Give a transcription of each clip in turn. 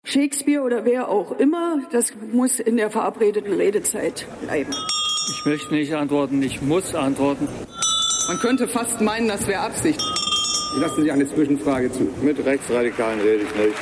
Shakespeare oder wer auch immer, das muss in der verabredeten Redezeit bleiben. Ich möchte nicht antworten, ich muss antworten. Man könnte fast meinen, das wäre Absicht. Lassen Sie eine Zwischenfrage zu. Mit Rechtsradikalen rede ich nicht.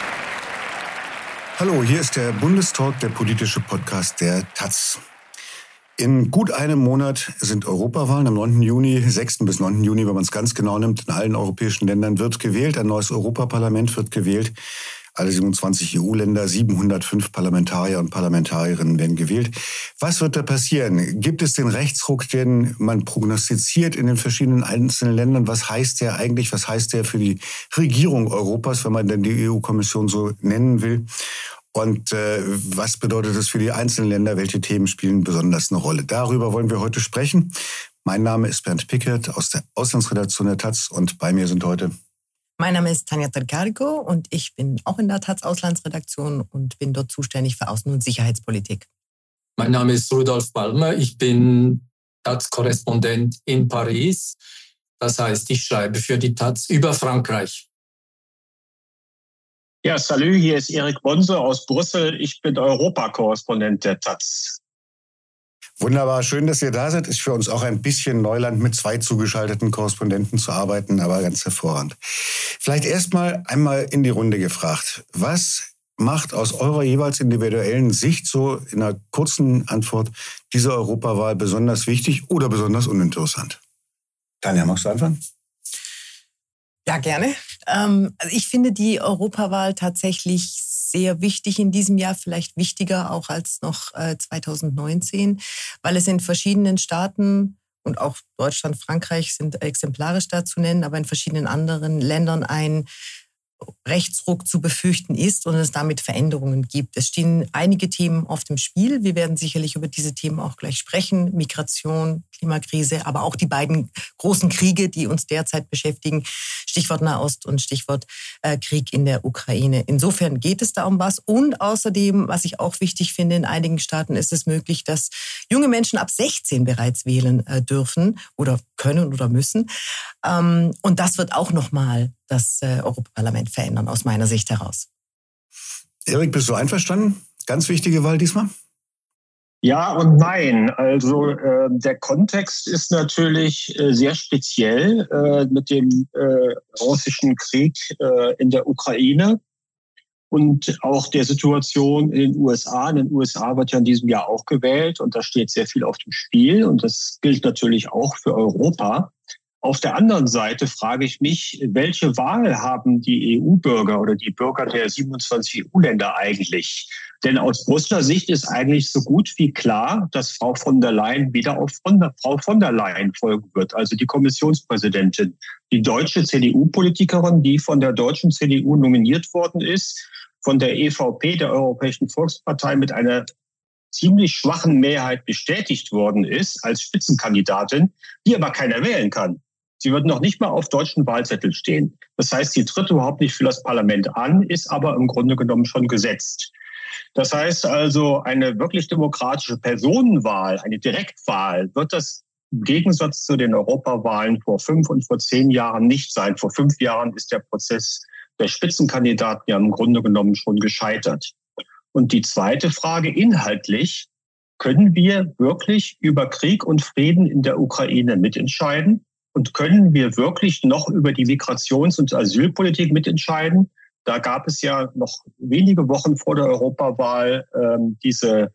Hallo, hier ist der Bundestalk, der politische Podcast der taz. In gut einem Monat sind Europawahlen am 9. Juni, 6. bis 9. Juni, wenn man es ganz genau nimmt, in allen europäischen Ländern wird gewählt. Ein neues Europaparlament wird gewählt. Alle 27 EU-Länder, 705 Parlamentarier und Parlamentarierinnen werden gewählt. Was wird da passieren? Gibt es den Rechtsruck, den man prognostiziert in den verschiedenen einzelnen Ländern? Was heißt der eigentlich? Was heißt der für die Regierung Europas, wenn man denn die EU-Kommission so nennen will? Und was bedeutet das für die einzelnen Länder? Welche Themen spielen besonders eine Rolle? Darüber wollen wir heute sprechen. Mein Name ist Bernd Pickert aus der Auslandsredaktion der taz und bei mir sind heute... Mein Name ist Tanja Trnkariko und ich bin auch in der taz Auslandsredaktion und bin dort zuständig für Außen- und Sicherheitspolitik. Mein Name ist Rudolf Palmer, ich bin taz-Korrespondent in Paris. Das heißt, ich schreibe für die taz über Frankreich. Ja, salut, hier ist Erik Bonse aus Brüssel. Ich bin Europakorrespondent der taz. Wunderbar, schön, dass ihr da seid. Ist für uns auch ein bisschen Neuland, mit zwei zugeschalteten Korrespondenten zu arbeiten, aber ganz hervorragend. Vielleicht erstmal einmal in die Runde gefragt. Was macht aus eurer jeweils individuellen Sicht so in einer kurzen Antwort diese Europawahl besonders wichtig oder besonders uninteressant? Tanja, magst du anfangen? Ja, gerne. Also ich finde die Europawahl tatsächlich sehr wichtig in diesem Jahr, vielleicht wichtiger auch als noch 2019, weil es in verschiedenen Staaten und auch Deutschland, Frankreich sind exemplarisch da zu nennen, aber in verschiedenen anderen Ländern ein Rechtsruck zu befürchten ist und es damit Veränderungen gibt. Es stehen einige Themen auf dem Spiel. Wir werden sicherlich über diese Themen auch gleich sprechen. Migration, Klimakrise, aber auch die beiden großen Kriege, die uns derzeit beschäftigen. Stichwort Nahost und Stichwort Krieg in der Ukraine. Insofern geht es da um was. Und außerdem, was ich auch wichtig finde, in einigen Staaten ist es möglich, dass junge Menschen ab 16 bereits wählen dürfen oder können oder müssen. Und das wird auch nochmal das Europaparlament verändern, aus meiner Sicht heraus. Erik, bist du einverstanden? Ganz wichtige Wahl diesmal? Ja und nein. Also der Kontext ist natürlich sehr speziell mit dem russischen Krieg in der Ukraine und auch der Situation in den USA. In den USA wird ja in diesem Jahr auch gewählt und da steht sehr viel auf dem Spiel und das gilt natürlich auch für Europa. Auf der anderen Seite frage ich mich, welche Wahl haben die EU-Bürger oder die Bürger der 27 EU-Länder eigentlich? Denn aus Brüsseler Sicht ist eigentlich so gut wie klar, dass Frau von der Leyen wieder auf Frau von der Leyen folgen wird, also die Kommissionspräsidentin. Die deutsche CDU-Politikerin, die von der deutschen CDU nominiert worden ist, von der EVP, der Europäischen Volkspartei, mit einer ziemlich schwachen Mehrheit bestätigt worden ist als Spitzenkandidatin, die aber keiner wählen kann. Sie wird noch nicht mal auf deutschen Wahlzetteln stehen. Das heißt, sie tritt überhaupt nicht für das Parlament an, ist aber im Grunde genommen schon gesetzt. Das heißt also, eine wirklich demokratische Personenwahl, eine Direktwahl, wird das im Gegensatz zu den Europawahlen vor 5 und vor 10 Jahren nicht sein. Vor 5 Jahren ist der Prozess der Spitzenkandidaten ja im Grunde genommen schon gescheitert. Und die zweite Frage, inhaltlich, können wir wirklich über Krieg und Frieden in der Ukraine mitentscheiden? Und können wir wirklich noch über die Migrations- und Asylpolitik mitentscheiden? Da gab es ja noch wenige Wochen vor der Europawahl diesen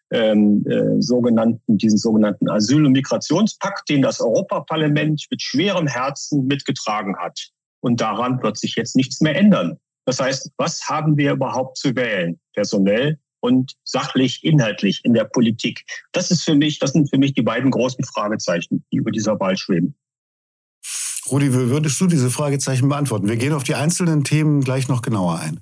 sogenannten Asyl- und Migrationspakt, den das Europaparlament mit schwerem Herzen mitgetragen hat. Und daran wird sich jetzt nichts mehr ändern. Das heißt, was haben wir überhaupt zu wählen? Personell und sachlich, inhaltlich in der Politik. Das sind für mich die beiden großen Fragezeichen, die über dieser Wahl schweben. Rudi, wie würdest du diese Fragezeichen beantworten? Wir gehen auf die einzelnen Themen gleich noch genauer ein.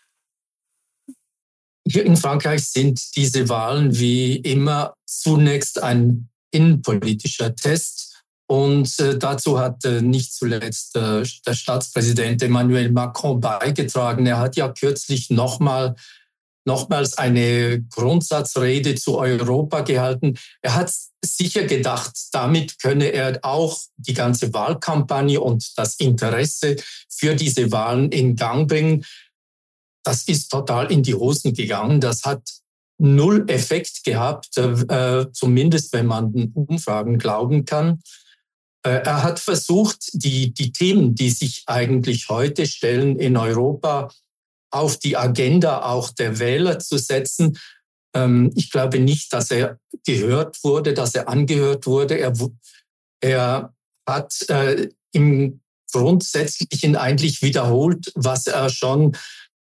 Hier in Frankreich sind diese Wahlen wie immer zunächst ein innenpolitischer Test. Und dazu hat nicht zuletzt der Staatspräsident Emmanuel Macron beigetragen. Er hat ja kürzlich nochmals eine Grundsatzrede zu Europa gehalten. Er hat sicher gedacht, damit könne er auch die ganze Wahlkampagne und das Interesse für diese Wahlen in Gang bringen. das ist total in die Hosen gegangen. Das hat null Effekt gehabt, zumindest wenn man den Umfragen glauben kann. Er hat versucht, die Themen, die sich eigentlich heute stellen in Europa, auf die Agenda auch der Wähler zu setzen. Ich glaube nicht, dass er gehört wurde, dass er angehört wurde. Er hat im Grundsätzlichen eigentlich wiederholt, was er schon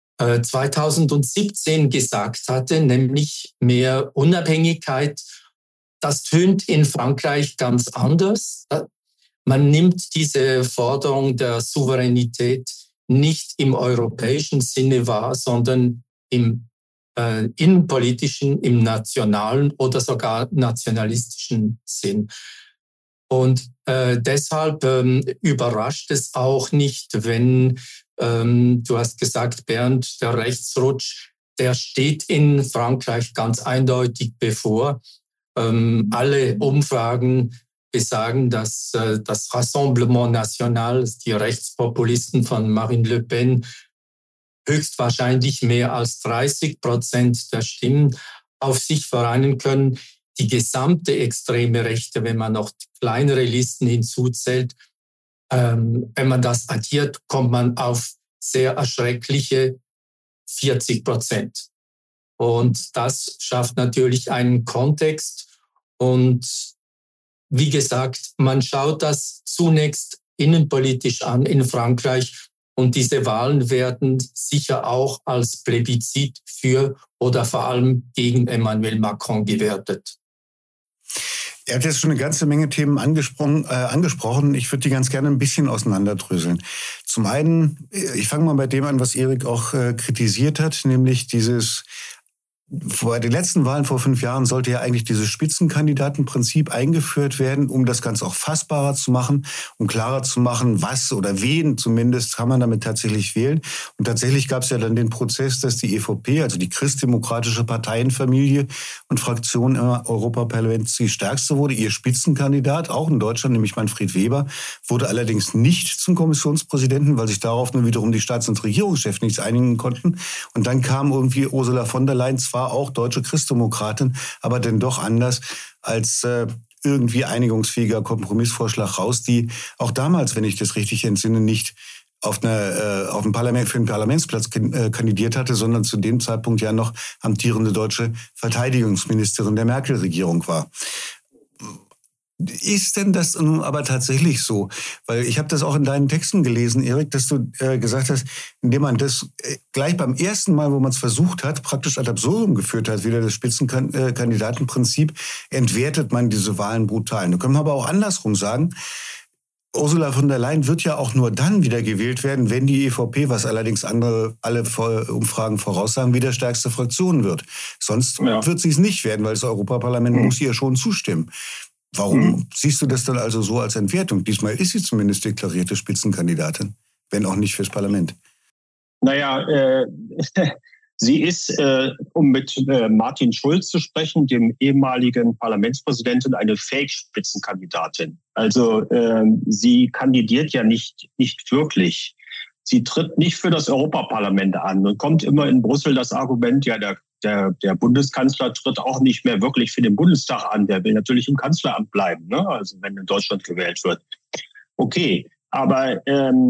2017 gesagt hatte, nämlich mehr Unabhängigkeit. Das tönt in Frankreich ganz anders. Man nimmt diese Forderung der Souveränität nicht im europäischen Sinne wahr, sondern im innenpolitischen, im nationalen oder sogar nationalistischen Sinn. Und deshalb überrascht es auch nicht, wenn, du hast gesagt, Bernd, der Rechtsrutsch, der steht in Frankreich ganz eindeutig bevor. Alle Umfragen besagen, dass das Rassemblement National, die Rechtspopulisten von Marine Le Pen, höchstwahrscheinlich mehr als 30% der Stimmen auf sich vereinen können. Die gesamte extreme Rechte, wenn man noch kleinere Listen hinzuzählt, wenn man das addiert, kommt man auf sehr erschreckliche 40%. Und das schafft natürlich einen Kontext. Und wie gesagt, man schaut das zunächst innenpolitisch an in Frankreich. Und diese Wahlen werden sicher auch als Plebiszit für oder vor allem gegen Emmanuel Macron gewertet. Er hat jetzt schon eine ganze Menge Themen angesprochen. Ich würde die ganz gerne ein bisschen auseinanderdröseln. Zum einen, ich fange mal bei dem an, was Erik auch kritisiert hat, nämlich dieses: Vor den letzten Wahlen vor 5 Jahren sollte ja eigentlich dieses Spitzenkandidatenprinzip eingeführt werden, um das Ganze auch fassbarer zu machen, um klarer zu machen, was oder wen zumindest kann man damit tatsächlich wählen. Und tatsächlich gab es ja dann den Prozess, dass die EVP, also die christdemokratische Parteienfamilie und Fraktion im Europaparlament, die stärkste wurde. Ihr Spitzenkandidat, auch in Deutschland, nämlich Manfred Weber, wurde allerdings nicht zum Kommissionspräsidenten, weil sich darauf nur wiederum die Staats- und Regierungschefs nicht einigen konnten. Und dann kam irgendwie Ursula von der Leyen, zwar auch deutsche Christdemokratin, aber denn doch anders als irgendwie einigungsfähiger Kompromissvorschlag raus, die auch damals, wenn ich das richtig entsinne, nicht auf dem Parlament, für einen Parlamentsplatz kandidiert hatte, sondern zu dem Zeitpunkt ja noch amtierende deutsche Verteidigungsministerin der Merkel-Regierung war. Ist denn das nun aber tatsächlich so? Weil ich habe das auch in deinen Texten gelesen, Erik, dass du gesagt hast, indem man das gleich beim ersten Mal, wo man es versucht hat, praktisch ad absurdum geführt hat, wieder das Spitzenkandidatenprinzip, entwertet man diese Wahlen brutal. Da können wir aber auch andersrum sagen: Ursula von der Leyen wird ja auch nur dann wieder gewählt werden, wenn die EVP, was allerdings alle Umfragen voraussagen, wieder stärkste Fraktion wird. Sonst wird sie es nicht werden, weil das Europaparlament muss ihr schon zustimmen. Warum siehst du das dann also so als Entwertung? Diesmal ist sie zumindest deklarierte Spitzenkandidatin, wenn auch nicht fürs Parlament. Naja, sie ist, um mit Martin Schulz zu sprechen, dem ehemaligen Parlamentspräsidenten, eine Fake-Spitzenkandidatin. Also sie kandidiert ja nicht wirklich. Sie tritt nicht für das Europaparlament an und kommt immer in Brüssel das Argument, ja, der Bundeskanzler tritt auch nicht mehr wirklich für den Bundestag an. Der will natürlich im Kanzleramt bleiben, ne? Also wenn in Deutschland gewählt wird. Okay, aber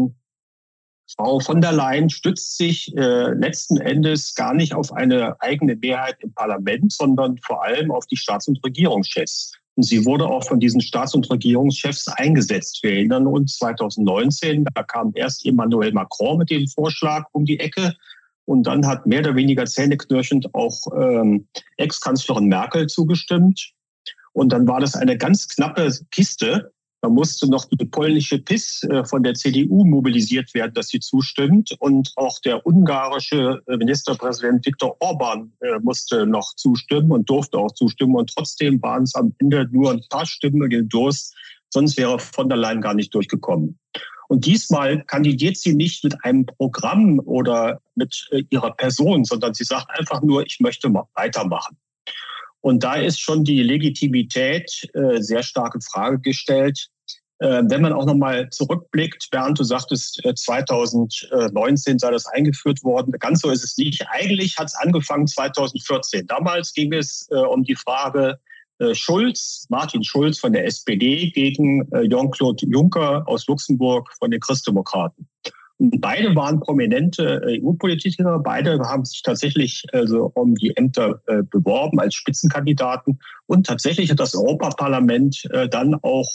Frau von der Leyen stützt sich letzten Endes gar nicht auf eine eigene Mehrheit im Parlament, sondern vor allem auf die Staats- und Regierungschefs. Und sie wurde auch von diesen Staats- und Regierungschefs eingesetzt. Wir erinnern uns 2019, da kam erst Emmanuel Macron mit dem Vorschlag um die Ecke. Und dann hat mehr oder weniger zähneknirschend auch Ex-Kanzlerin Merkel zugestimmt. Und dann war das eine ganz knappe Kiste. Da musste noch die polnische PiS von der CDU mobilisiert werden, dass sie zustimmt. Und auch der ungarische Ministerpräsident Viktor Orban musste noch zustimmen und durfte auch zustimmen. Und trotzdem waren es am Ende nur ein paar Stimmen gegen Durst. Sonst wäre von der Leyen gar nicht durchgekommen. Und diesmal kandidiert sie nicht mit einem Programm oder mit ihrer Person, sondern sie sagt einfach nur, ich möchte mal weitermachen. Und da ist schon die Legitimität sehr stark in Frage gestellt. Wenn man auch nochmal zurückblickt, Bernd, du sagtest, 2019 sei das eingeführt worden. Ganz so ist es nicht. Eigentlich hat es angefangen 2014. Damals ging es um die Frage Martin Schulz von der SPD gegen Jean-Claude Juncker aus Luxemburg von den Christdemokraten. Und beide waren prominente EU-Politiker. Beide haben sich tatsächlich um die Ämter beworben als Spitzenkandidaten. Und tatsächlich hat das Europaparlament dann auch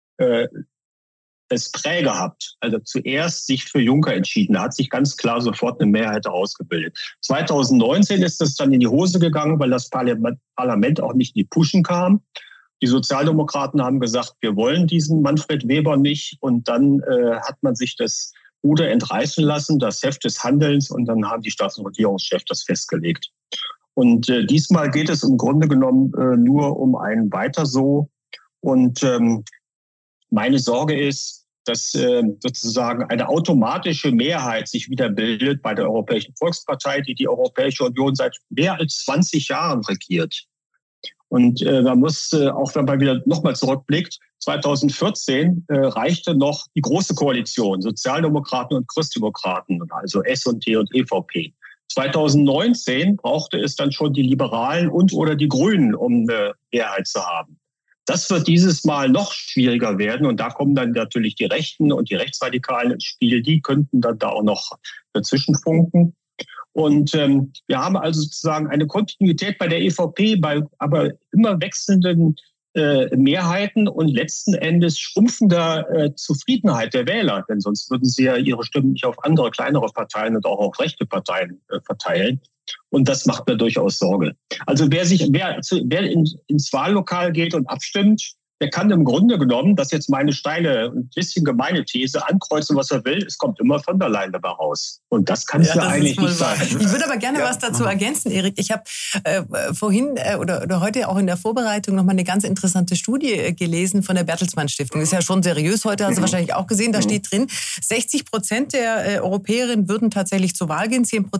das Prä gehabt, also zuerst sich für Juncker entschieden. Da hat sich ganz klar sofort eine Mehrheit herausgebildet. 2019 ist das dann in die Hose gegangen, weil das Parlament auch nicht in die Puschen kam. Die Sozialdemokraten haben gesagt, wir wollen diesen Manfred Weber nicht. Und dann hat man sich das Ruder entreißen lassen, das Heft des Handelns, und dann haben die Staats- und Regierungschefs das festgelegt. Und diesmal geht es im Grunde genommen nur um ein Weiter so. Und meine Sorge ist, dass sozusagen eine automatische Mehrheit sich wieder bildet bei der Europäischen Volkspartei, die Europäische Union seit mehr als 20 Jahren regiert. Und man muss, auch wenn man wieder nochmal zurückblickt, 2014 reichte noch die Große Koalition, Sozialdemokraten und Christdemokraten, also S&D und EVP. 2019 brauchte es dann schon die Liberalen und oder die Grünen, um eine Mehrheit zu haben. Das wird dieses Mal noch schwieriger werden. Und da kommen dann natürlich die Rechten und die Rechtsradikalen ins Spiel. Die könnten dann da auch noch dazwischen funken. Und wir haben also sozusagen eine Kontinuität bei der EVP, bei aber immer wechselnden Mehrheiten und letzten Endes schrumpfender Zufriedenheit der Wähler. Denn sonst würden sie ja ihre Stimmen nicht auf andere, kleinere Parteien und auch auf rechte Parteien verteilen. Und das macht mir durchaus Sorge. Also wer ins Wahllokal geht und abstimmt, der kann im Grunde genommen, das ist jetzt meine steile, ein bisschen gemeine These, ankreuzen, was er will. Es kommt immer von der Leine dabei raus. Und das kann es ja eigentlich nicht sein. Ich würde aber gerne was dazu ergänzen, Erik. Ich habe vorhin oder heute auch in der Vorbereitung noch mal eine ganz interessante Studie gelesen von der Bertelsmann Stiftung. Ist ja schon seriös heute, hast du wahrscheinlich auch gesehen. Da steht drin, 60% der Europäerinnen würden tatsächlich zur Wahl gehen,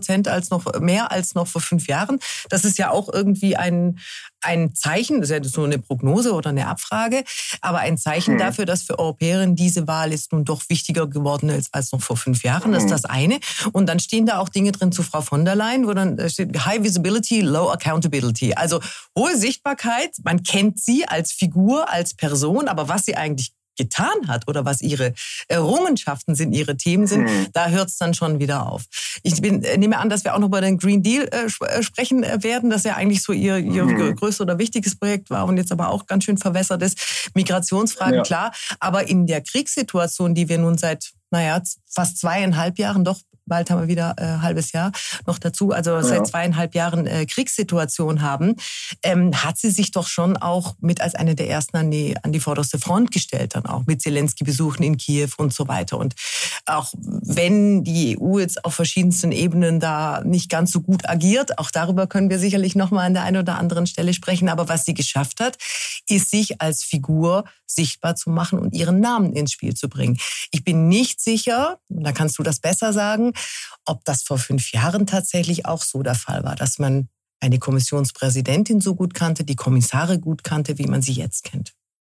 10% mehr als noch vor 5 Jahren. Das ist ja auch irgendwie ein Zeichen, das ist ja nur eine Prognose oder eine Abfrage, aber ein Zeichen dafür, dass für Europäerinnen diese Wahl ist nun doch wichtiger geworden ist als noch vor 5 Jahren. Das ist das eine. Und dann stehen da auch Dinge drin zu Frau von der Leyen, wo dann steht High Visibility, Low Accountability. Also hohe Sichtbarkeit, man kennt sie als Figur, als Person, aber was sie eigentlich getan hat oder was ihre Errungenschaften sind, ihre Themen sind, da hört es dann schon wieder auf. Ich nehme an, dass wir auch noch über den Green Deal sprechen werden, das ja eigentlich so ihr größtes oder wichtigstes Projekt war und jetzt aber auch ganz schön verwässert ist. Migrationsfragen, klar, aber in der Kriegssituation, die wir nun seit fast 2,5 Jahren, doch bald haben wir wieder halbes Jahr noch dazu, also seit 2,5 Jahren Kriegssituation haben, hat sie sich doch schon auch mit als eine der ersten an die vorderste Front gestellt, dann auch mit Zelensky-Besuchen in Kiew und so weiter. Und auch wenn die EU jetzt auf verschiedensten Ebenen da nicht ganz so gut agiert, auch darüber können wir sicherlich noch mal an der einen oder anderen Stelle sprechen, aber was sie geschafft hat, ist sich als Figur sichtbar zu machen und ihren Namen ins Spiel zu bringen. Ich bin nicht sicher, da kannst du das besser sagen, ob das vor 5 Jahren tatsächlich auch so der Fall war, dass man eine Kommissionspräsidentin so gut kannte, die Kommissare gut kannte, wie man sie jetzt kennt.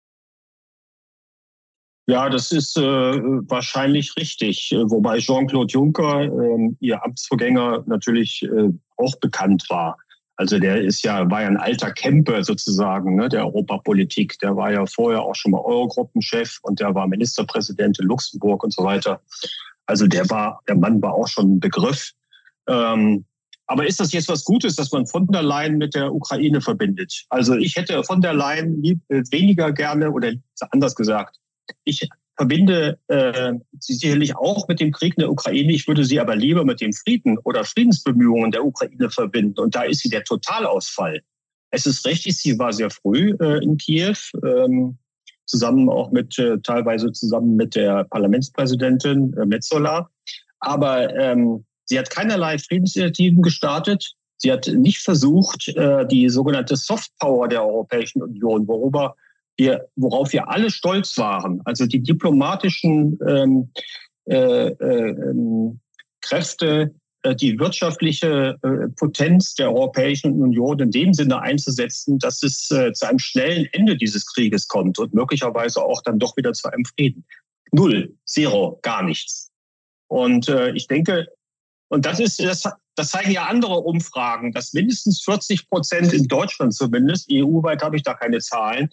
Ja, das ist wahrscheinlich richtig. Wobei Jean-Claude Juncker, ihr Amtsvorgänger, natürlich auch bekannt war. Also der war ja ein alter Camper sozusagen, ne, der Europapolitik. Der war ja vorher auch schon mal Eurogruppenchef und der war Ministerpräsident in Luxemburg und so weiter. Also der Mann war auch schon ein Begriff. Aber ist das jetzt was Gutes, dass man von der Leyen mit der Ukraine verbindet? Also ich hätte von der Leyen weniger gerne, oder anders gesagt, ich verbinde sie sicherlich auch mit dem Krieg in der Ukraine. Ich würde sie aber lieber mit dem Frieden oder Friedensbemühungen der Ukraine verbinden. Und da ist sie der Totalausfall. Es ist richtig, sie war sehr früh in Kiew, teilweise zusammen mit der Parlamentspräsidentin Metsola. Aber sie hat keinerlei Friedensinitiativen gestartet. Sie hat nicht versucht, die sogenannte Softpower der Europäischen Union, worauf wir alle stolz waren, also die diplomatischen Kräfte die wirtschaftliche Potenz der Europäischen Union in dem Sinne einzusetzen, dass es zu einem schnellen Ende dieses Krieges kommt und möglicherweise auch dann doch wieder zu einem Frieden. Null, zero, gar nichts. Und ich denke, und das zeigen ja andere Umfragen, dass mindestens 40% in Deutschland zumindest, EU-weit habe ich da keine Zahlen,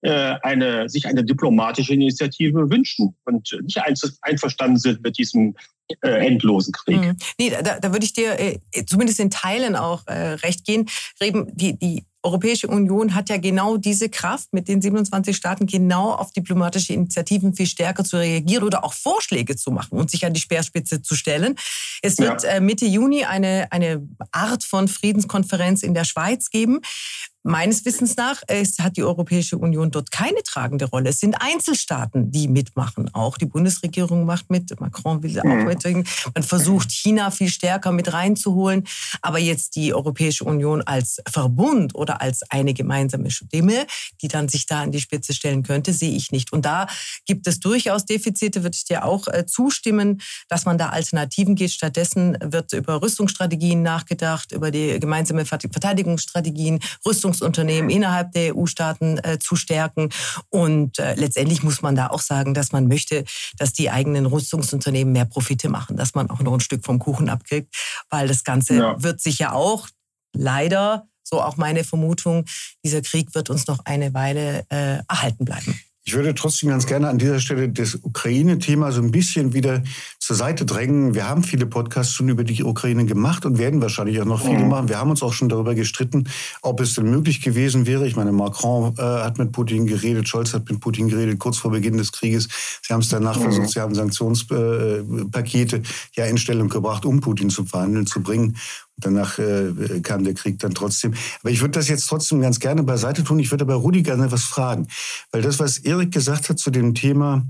sich eine diplomatische Initiative wünschen und nicht einverstanden sind mit diesem endlosen Krieg. Nee, da würde ich dir zumindest in Teilen auch recht gehen. Reben, die Europäische Union hat ja genau diese Kraft, mit den 27 Staaten genau auf diplomatische Initiativen viel stärker zu reagieren oder auch Vorschläge zu machen und sich an die Speerspitze zu stellen. Es wird Mitte Juni eine Art von Friedenskonferenz in der Schweiz geben. Meines Wissens nach hat die Europäische Union dort keine tragende Rolle. Es sind Einzelstaaten, die mitmachen. Auch die Bundesregierung macht mit, Macron will auch mit. Man versucht, China viel stärker mit reinzuholen. Aber jetzt die Europäische Union als Verbund oder als eine gemeinsame Stimme, die dann sich da an die Spitze stellen könnte, sehe ich nicht. Und da gibt es durchaus Defizite, würde ich dir auch zustimmen, dass man da Alternativen geht. Stattdessen wird über Rüstungsstrategien nachgedacht, über die gemeinsame Verteidigungsstrategien, Rüstungsunternehmen innerhalb der EU-Staaten zu stärken. Und letztendlich muss man da auch sagen, dass man möchte, dass die eigenen Rüstungsunternehmen mehr Profite machen, dass man auch noch ein Stück vom Kuchen abkriegt, weil das Ganze wird sich ja auch leider, so auch meine Vermutung, dieser Krieg wird uns noch eine Weile erhalten bleiben. Ich würde trotzdem ganz gerne an dieser Stelle das Ukraine-Thema so ein bisschen wieder zur Seite drängen. Wir haben viele Podcasts schon über die Ukraine gemacht und werden wahrscheinlich auch noch viele machen. Wir haben uns auch schon darüber gestritten, ob es denn möglich gewesen wäre. Ich meine, Macron hat mit Putin geredet, Scholz hat mit Putin geredet, kurz vor Beginn des Krieges. Sie haben es danach versucht, sie haben Sanktionspakete in Stellung gebracht, um Putin zum Verhandeln zu bringen. Danach kam der Krieg dann trotzdem. Aber ich würde das jetzt trotzdem ganz gerne beiseite tun. Ich würde aber Rudi gerne was fragen. Weil das, was Erik gesagt hat zu dem Thema,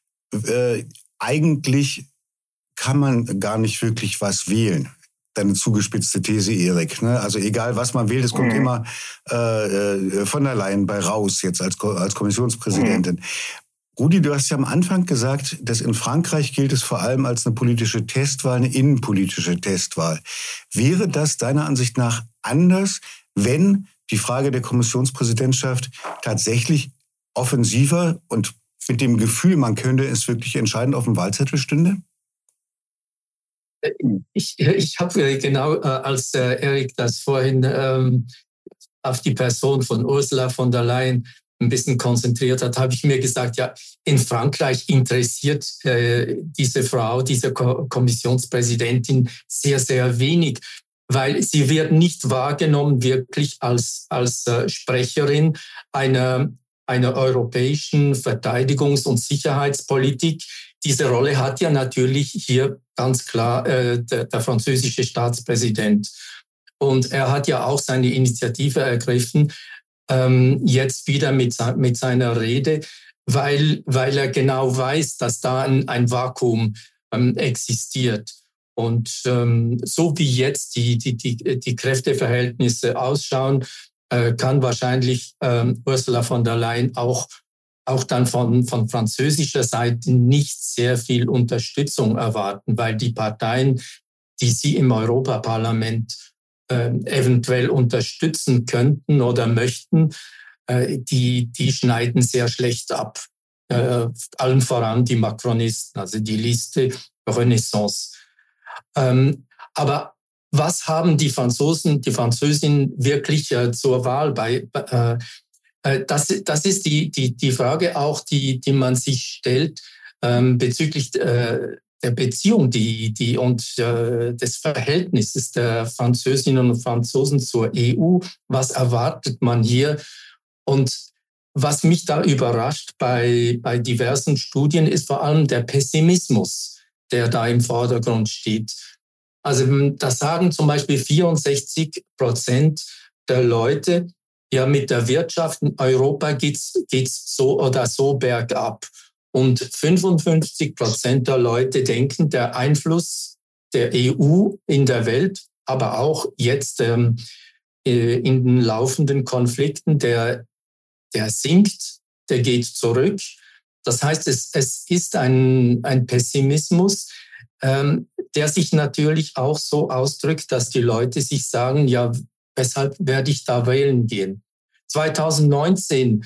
eigentlich kann man gar nicht wirklich was wählen. Deine zugespitzte These, Erik. Ne? Also egal, was man wählt, es kommt immer von der Leyen bei raus, jetzt als Kommissionspräsidentin. Rudi, du hast ja am Anfang gesagt, dass in Frankreich gilt es vor allem als eine politische Testwahl, eine innenpolitische Testwahl. Wäre das deiner Ansicht nach anders, wenn die Frage der Kommissionspräsidentschaft tatsächlich offensiver und mit dem Gefühl, man könnte es wirklich entscheidend auf dem Wahlzettel stünde? Ich habe genau, als Erik das vorhin auf die Person von Ursula von der Leyen ein bisschen konzentriert hat, habe ich mir gesagt, ja, in Frankreich interessiert diese Frau, diese Kommissionspräsidentin sehr, sehr wenig, weil sie wird nicht wahrgenommen wirklich als Sprecherin einer europäischen Verteidigungs- und Sicherheitspolitik. Diese Rolle hat ja natürlich hier ganz klar der französische Staatspräsident. Und er hat ja auch seine Initiative ergriffen, jetzt wieder mit seiner Rede, weil er genau weiß, dass da ein Vakuum existiert. Und so wie jetzt die Kräfteverhältnisse ausschauen, kann wahrscheinlich Ursula von der Leyen auch dann von französischer Seite nicht sehr viel Unterstützung erwarten, weil die Parteien, die sie im Europaparlament eventuell unterstützen könnten oder möchten, die schneiden sehr schlecht ab. Allen voran die Macronisten, also die Liste Renaissance. Aber was haben die Französinnen wirklich zur Wahl bei? Das ist die Frage auch, die man sich stellt bezüglich der Beziehung und des Verhältnisses der Französinnen und Franzosen zur EU. Was erwartet man hier? Und was mich da überrascht bei diversen Studien ist vor allem der Pessimismus, der da im Vordergrund steht. Also da sagen zum Beispiel 64% der Leute, ja, mit der Wirtschaft in Europa geht's so oder so bergab. Und 55% der Leute denken, der Einfluss der EU in der Welt, aber auch jetzt in den laufenden Konflikten, der sinkt, der geht zurück. Das heißt, es ist ein Pessimismus, der sich natürlich auch so ausdrückt, dass die Leute sich sagen, ja, weshalb werde ich da wählen gehen? 2019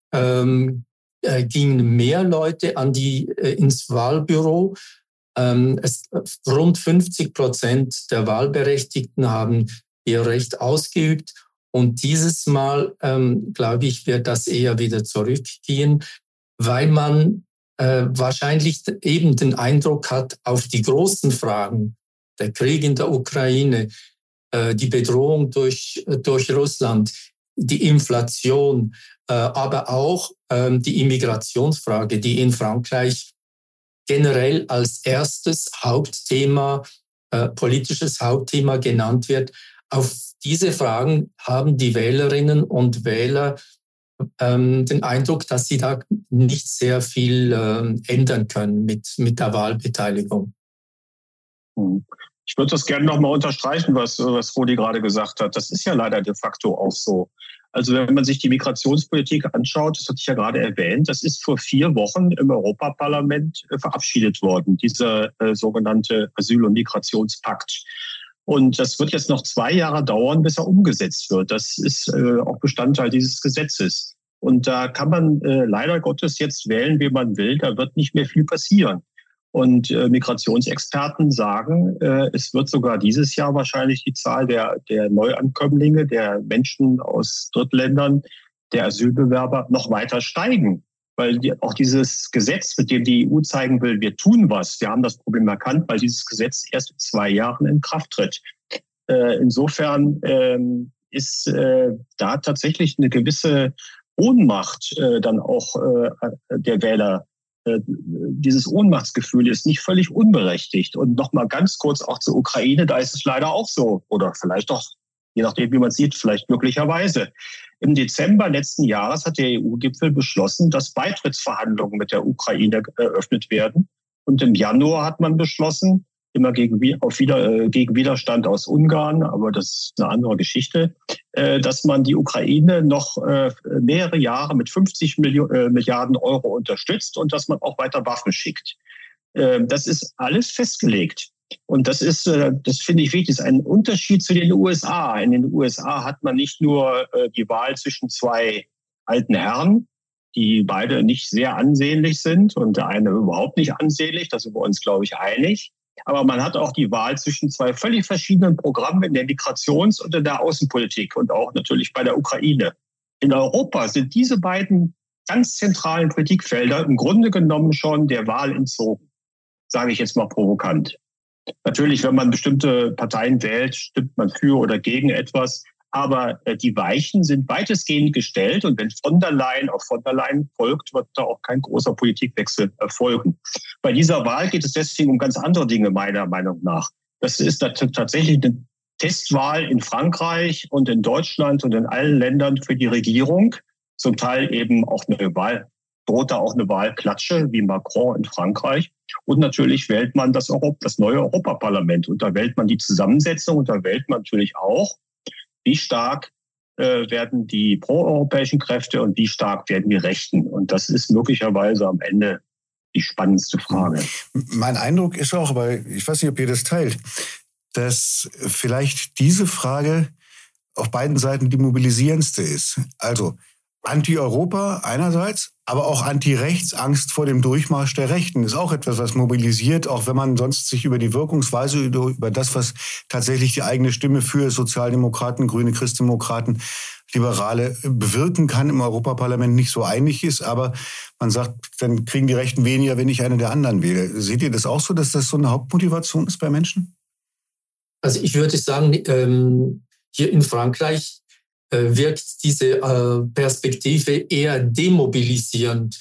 gingen mehr Leute ins Wahlbüro. Rund 50% der Wahlberechtigten haben ihr Recht ausgeübt. Und dieses Mal, glaube ich, wird das eher wieder zurückgehen, weil man wahrscheinlich eben den Eindruck hat, auf die großen Fragen, der Krieg in der Ukraine, die Bedrohung durch Russland, die Inflation, aber auch die Immigrationsfrage, die in Frankreich generell als erstes Hauptthema, politisches Hauptthema genannt wird. Auf diese Fragen haben die Wählerinnen und Wähler den Eindruck, dass sie da nicht sehr viel ändern können mit der Wahlbeteiligung. Ich würde das gerne nochmal unterstreichen, was Rudi gerade gesagt hat. Das ist ja leider de facto auch so. Also wenn man sich die Migrationspolitik anschaut, das hatte ich ja gerade erwähnt, das ist vor 4 Wochen im Europaparlament verabschiedet worden, dieser sogenannte Asyl- und Migrationspakt. Und das wird jetzt noch 2 Jahre dauern, bis er umgesetzt wird. Das ist auch Bestandteil dieses Gesetzes. Und da kann man leider Gottes jetzt wählen, wie man will. Da wird nicht mehr viel passieren. Und Migrationsexperten sagen, es wird sogar dieses Jahr wahrscheinlich die Zahl der Neuankömmlinge, der Menschen aus Drittländern, der Asylbewerber noch weiter steigen. Weil auch dieses Gesetz, mit dem die EU zeigen will, wir tun was, wir haben das Problem erkannt, weil dieses Gesetz erst in 2 Jahren in Kraft tritt. Insofern ist da tatsächlich eine gewisse Ohnmacht dann auch der Wähler. Dieses Ohnmachtsgefühl ist nicht völlig unberechtigt. Und nochmal ganz kurz auch zur Ukraine, da ist es leider auch so. Oder vielleicht auch, je nachdem, wie man sieht, vielleicht möglicherweise. Im Dezember letzten Jahres hat der EU-Gipfel beschlossen, dass Beitrittsverhandlungen mit der Ukraine eröffnet werden. Und im Januar hat man beschlossen, immer gegen Widerstand aus Ungarn, aber das ist eine andere Geschichte, dass man die Ukraine noch mehrere Jahre mit 50 Milliarden Euro unterstützt und dass man auch weiter Waffen schickt. Das ist alles festgelegt. Und das finde ich wichtig, das ist ein Unterschied zu den USA. In den USA hat man nicht nur die Wahl zwischen 2 alten Herren, die beide nicht sehr ansehnlich sind und der eine überhaupt nicht ansehnlich, da sind wir uns, glaube ich, einig. Aber man hat auch die Wahl zwischen 2 völlig verschiedenen Programmen in der Migrations- und in der Außenpolitik und auch natürlich bei der Ukraine. In Europa sind diese beiden ganz zentralen Politikfelder im Grunde genommen schon der Wahl entzogen, sage ich jetzt mal provokant. Natürlich, wenn man bestimmte Parteien wählt, stimmt man für oder gegen etwas. Aber die Weichen sind weitestgehend gestellt. Und wenn von der Leyen auf von der Leyen folgt, wird da auch kein großer Politikwechsel erfolgen. Bei dieser Wahl geht es deswegen um ganz andere Dinge, meiner Meinung nach. Das ist tatsächlich eine Testwahl in Frankreich und in Deutschland und in allen Ländern für die Regierung. Zum Teil eben auch eine Wahl, droht da auch eine Wahlklatsche wie Macron in Frankreich. Und natürlich wählt man das neue Europaparlament. Und da wählt man die Zusammensetzung und da wählt man natürlich auch, wie stark werden die proeuropäischen Kräfte und wie stark werden die Rechten. Und das ist möglicherweise am Ende die spannendste Frage. Mein Eindruck ist auch, aber ich weiß nicht, ob ihr das teilt, dass vielleicht diese Frage auf beiden Seiten die mobilisierendste ist. Also Anti-Europa einerseits, aber auch Anti-Rechts, Angst vor dem Durchmarsch der Rechten ist auch etwas, was mobilisiert, auch wenn man sonst sich über die Wirkungsweise, über das, was tatsächlich die eigene Stimme für Sozialdemokraten, Grüne, Christdemokraten, Liberale bewirken kann, im Europaparlament nicht so einig ist. Aber man sagt, dann kriegen die Rechten weniger, wenn ich eine der anderen wähle. Seht ihr das auch so, dass das so eine Hauptmotivation ist bei Menschen? Also ich würde sagen, hier in Frankreich wirkt diese Perspektive eher demobilisierend.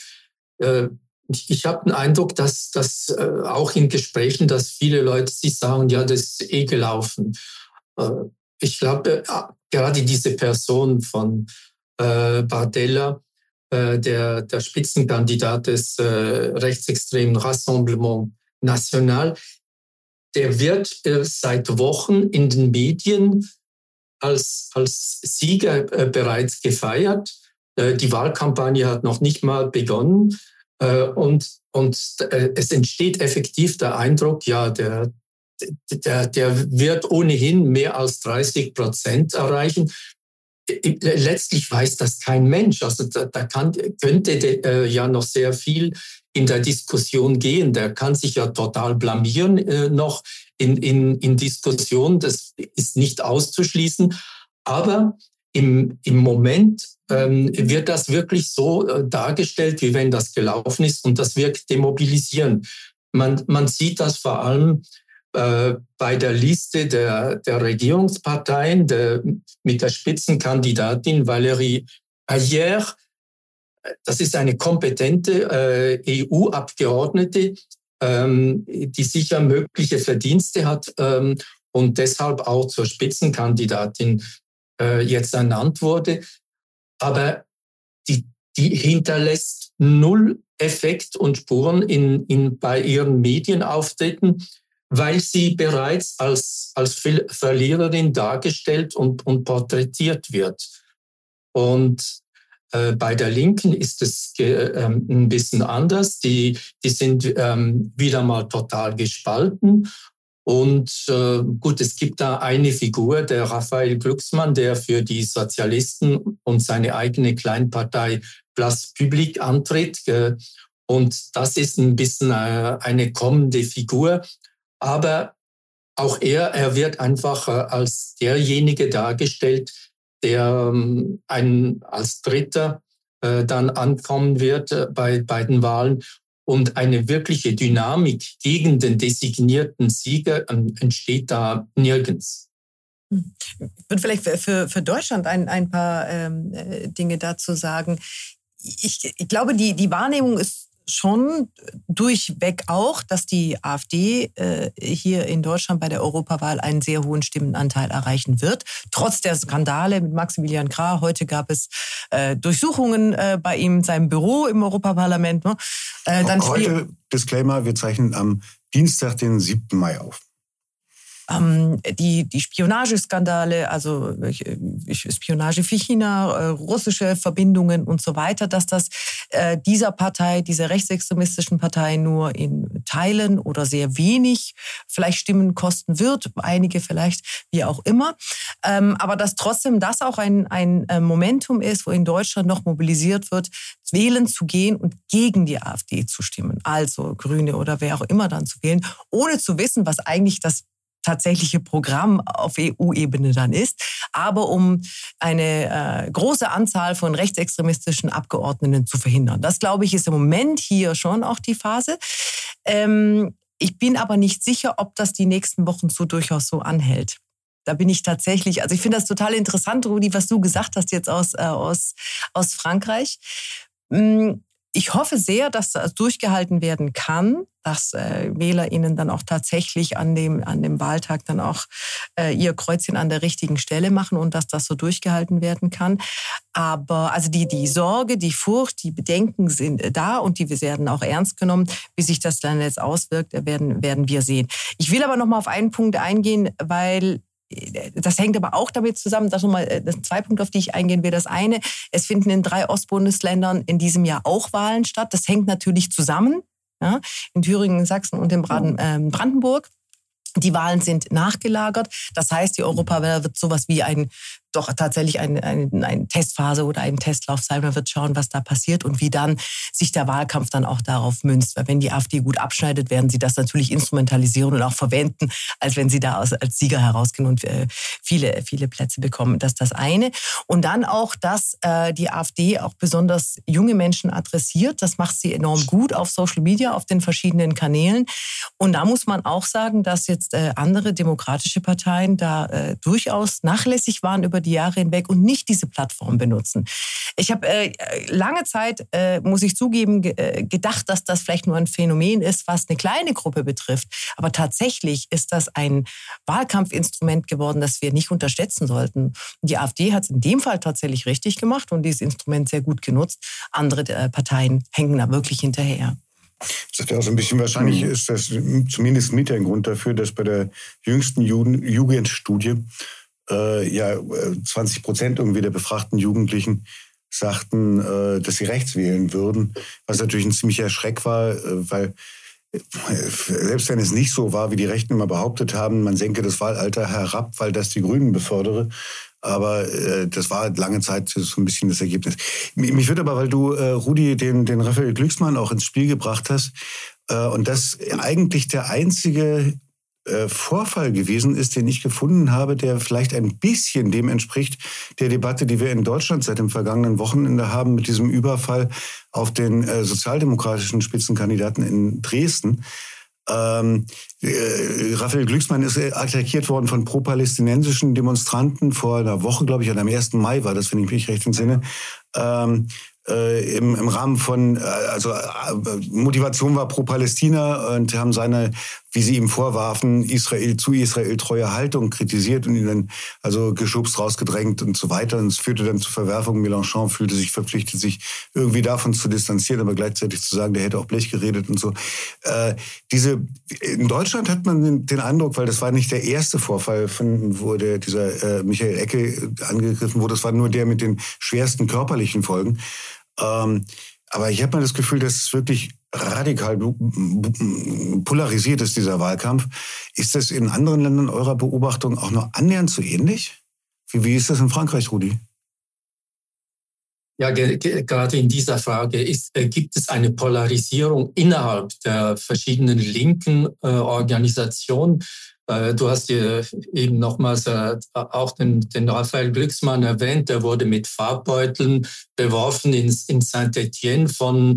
Ich habe den Eindruck, dass auch in Gesprächen, dass viele Leute sich sagen, ja, das ist gelaufen. Ich glaube, gerade diese Person von Bardella, der Spitzenkandidat des rechtsextremen Rassemblement National, der wird seit Wochen in den Medien als Sieger bereits gefeiert. Die Wahlkampagne hat noch nicht mal begonnen. Und es entsteht effektiv der Eindruck, ja, der wird ohnehin mehr als 30% erreichen. Letztlich weiß das kein Mensch. Also könnte ja noch sehr viel in der Diskussion gehen. Der kann sich ja total blamieren noch in Diskussionen. Das ist nicht auszuschließen. Aber im Moment wird das wirklich so dargestellt, wie wenn das gelaufen ist. Und das wirkt demobilisierend. Man sieht das vor allem bei der Liste der Regierungsparteien mit der Spitzenkandidatin Valérie Ayer. Das ist eine kompetente EU-Abgeordnete, die sicher mögliche Verdienste hat und deshalb auch zur Spitzenkandidatin jetzt ernannt wurde. Aber die hinterlässt null Effekt und Spuren bei ihren Medienauftritten, weil sie bereits als Verliererin dargestellt und porträtiert wird. Und bei der Linken ist es ein bisschen anders. Die sind wieder mal total gespalten. Und gut, es gibt da eine Figur, der Raphael Glucksmann, der für die Sozialisten und seine eigene Kleinpartei Place Publique antritt. Und das ist ein bisschen eine kommende Figur. Aber auch er wird einfach als derjenige dargestellt, der als Dritter dann ankommen wird bei den Wahlen. Und eine wirkliche Dynamik gegen den designierten Sieger entsteht da nirgends. Ich würde vielleicht für Deutschland ein paar Dinge dazu sagen. Ich glaube, die Wahrnehmung ist schon durchweg auch, dass die AfD hier in Deutschland bei der Europawahl einen sehr hohen Stimmenanteil erreichen wird. Trotz der Skandale mit Maximilian Krah. Heute gab es Durchsuchungen bei ihm in seinem Büro im Europaparlament. Ne? Heute, Disclaimer, wir zeichnen am Dienstag, den 7. Mai auf. Die Spionageskandale, also Spionage für China, russische Verbindungen und so weiter, dass das dieser rechtsextremistischen Partei nur in Teilen oder sehr wenig vielleicht Stimmen kosten wird, einige vielleicht, wie auch immer. Aber dass trotzdem das auch ein Momentum ist, wo in Deutschland noch mobilisiert wird, wählen zu gehen und gegen die AfD zu stimmen, also Grüne oder wer auch immer dann zu wählen, ohne zu wissen, was eigentlich das tatsächliche Programm auf EU-Ebene dann ist, aber um eine große Anzahl von rechtsextremistischen Abgeordneten zu verhindern. Das, glaube ich, ist im Moment hier schon auch die Phase. Ich bin aber nicht sicher, ob das die nächsten Wochen so durchaus so anhält. Da bin ich tatsächlich, also ich finde das total interessant, Rudi, was du gesagt hast jetzt aus Frankreich. Ich hoffe sehr, dass das durchgehalten werden kann, dass WählerInnen dann auch tatsächlich an dem Wahltag dann auch ihr Kreuzchen an der richtigen Stelle machen und dass das so durchgehalten werden kann. Aber also die Sorge, die Furcht, die Bedenken sind da und die werden auch ernst genommen. Wie sich das dann jetzt auswirkt, werden wir sehen. Ich will aber noch mal auf einen Punkt eingehen, weil das hängt aber auch damit zusammen, das sind 2 Punkte, auf die ich eingehen will. Das eine, es finden in 3 Ostbundesländern in diesem Jahr auch Wahlen statt. Das hängt natürlich zusammen, ja, in Thüringen, Sachsen und in Brandenburg. Die Wahlen sind nachgelagert. Das heißt, die Europawahl wird sowas wie tatsächlich eine Testphase oder ein Testlauf sein. Man wird schauen, was da passiert und wie dann sich der Wahlkampf dann auch darauf münzt. Weil wenn die AfD gut abschneidet, werden sie das natürlich instrumentalisieren und auch verwenden, als wenn sie da als Sieger herausgehen und viele, viele Plätze bekommen. Das ist das eine. Und dann auch, dass die AfD auch besonders junge Menschen adressiert. Das macht sie enorm gut auf Social Media, auf den verschiedenen Kanälen. Und da muss man auch sagen, dass jetzt andere demokratische Parteien da durchaus nachlässig waren über die Jahre hinweg und nicht diese Plattform benutzen. Ich habe lange Zeit, muss ich zugeben, gedacht, dass das vielleicht nur ein Phänomen ist, was eine kleine Gruppe betrifft. Aber tatsächlich ist das ein Wahlkampfinstrument geworden, das wir nicht unterschätzen sollten. Die AfD hat es in dem Fall tatsächlich richtig gemacht und dieses Instrument sehr gut genutzt. Andere Parteien hängen da wirklich hinterher. Das ist ja auch so ein bisschen wahrscheinlich, ist das zumindest mit ein Grund dafür, dass bei der jüngsten Jugendstudie 20% irgendwie der befragten Jugendlichen sagten, dass sie rechts wählen würden, was natürlich ein ziemlicher Schreck war, weil selbst wenn es nicht so war, wie die Rechten immer behauptet haben, man senke das Wahlalter herab, weil das die Grünen befördere. Aber das war lange Zeit so ein bisschen das Ergebnis. Mich würde aber, weil du, Rudi, den Raphael Glucksmann auch ins Spiel gebracht hast, und das eigentlich der einzige Vorfall gewesen ist, den ich gefunden habe, der vielleicht ein bisschen dem entspricht, der Debatte, die wir in Deutschland seit dem vergangenen Wochenende haben, mit diesem Überfall auf den sozialdemokratischen Spitzenkandidaten in Dresden. Raphael Glucksmann ist attackiert worden von pro-palästinensischen Demonstranten vor einer Woche, glaube ich, am 1. Mai war das, wenn ich mich recht entsinne. Im Rahmen von, Motivation war pro Palästina und haben seine, wie sie ihm vorwarfen, Israel treue Haltung kritisiert und ihn dann also geschubst, rausgedrängt und so weiter. Und es führte dann zu Verwerfungen. Mélenchon fühlte sich verpflichtet, sich irgendwie davon zu distanzieren, aber gleichzeitig zu sagen, der hätte auch Blech geredet und so. In Deutschland hat man den Eindruck, weil das war nicht der erste Vorfall, wo dieser Michael Ecke angegriffen wurde, das war nur der mit den schwersten körperlichen Folgen. Aber ich habe mal das Gefühl, dass es wirklich radikal polarisiert ist, dieser Wahlkampf. Ist das in anderen Ländern eurer Beobachtung auch nur annähernd so ähnlich? Wie ist das in Frankreich, Rudi? Ja, gerade in dieser Frage gibt es eine Polarisierung innerhalb der verschiedenen linken Organisationen. Du hast ja eben nochmals auch den Raphael Glucksmann erwähnt, der wurde mit Farbbeuteln beworfen in Saint-Étienne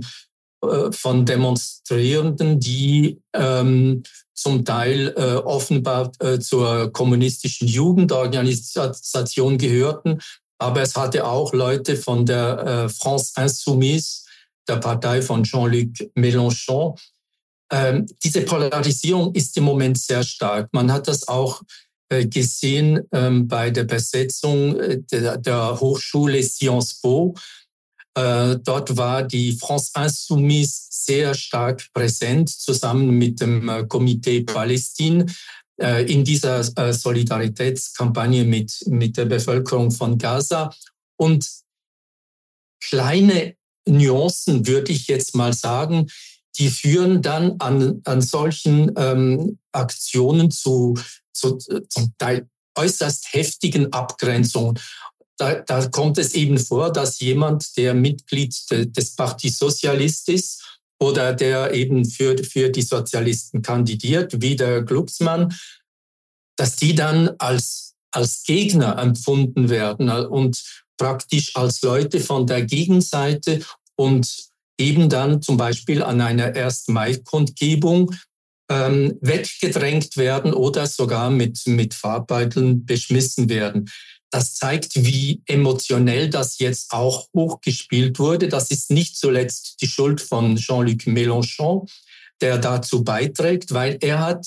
von Demonstrierenden, die zum Teil offenbar zur kommunistischen Jugendorganisation gehörten. Aber es hatte auch Leute von der France Insoumise, der Partei von Jean-Luc Mélenchon. Diese Polarisierung ist im Moment sehr stark. Man hat das auch gesehen bei der Besetzung der Hochschule Sciences Po. Dort war die France Insoumise sehr stark präsent, zusammen mit dem Komitee Palästin, in dieser Solidaritätskampagne mit der Bevölkerung von Gaza. Und kleine Nuancen, würde ich jetzt mal sagen, die führen dann an solchen Aktionen zu zum Teil äußerst heftigen Abgrenzungen. Da kommt es eben vor, dass jemand, der Mitglied des Parti Socialiste ist oder der eben für die Sozialisten kandidiert, wie der Glucksmann, dass die dann als Gegner empfunden werden und praktisch als Leute von der Gegenseite und eben dann zum Beispiel an einer 1. Mai-Kundgebung weggedrängt werden oder sogar mit Farbbeuteln beschmissen werden. Das zeigt, wie emotionell das jetzt auch hochgespielt wurde. Das ist nicht zuletzt die Schuld von Jean-Luc Mélenchon, der dazu beiträgt, weil er hat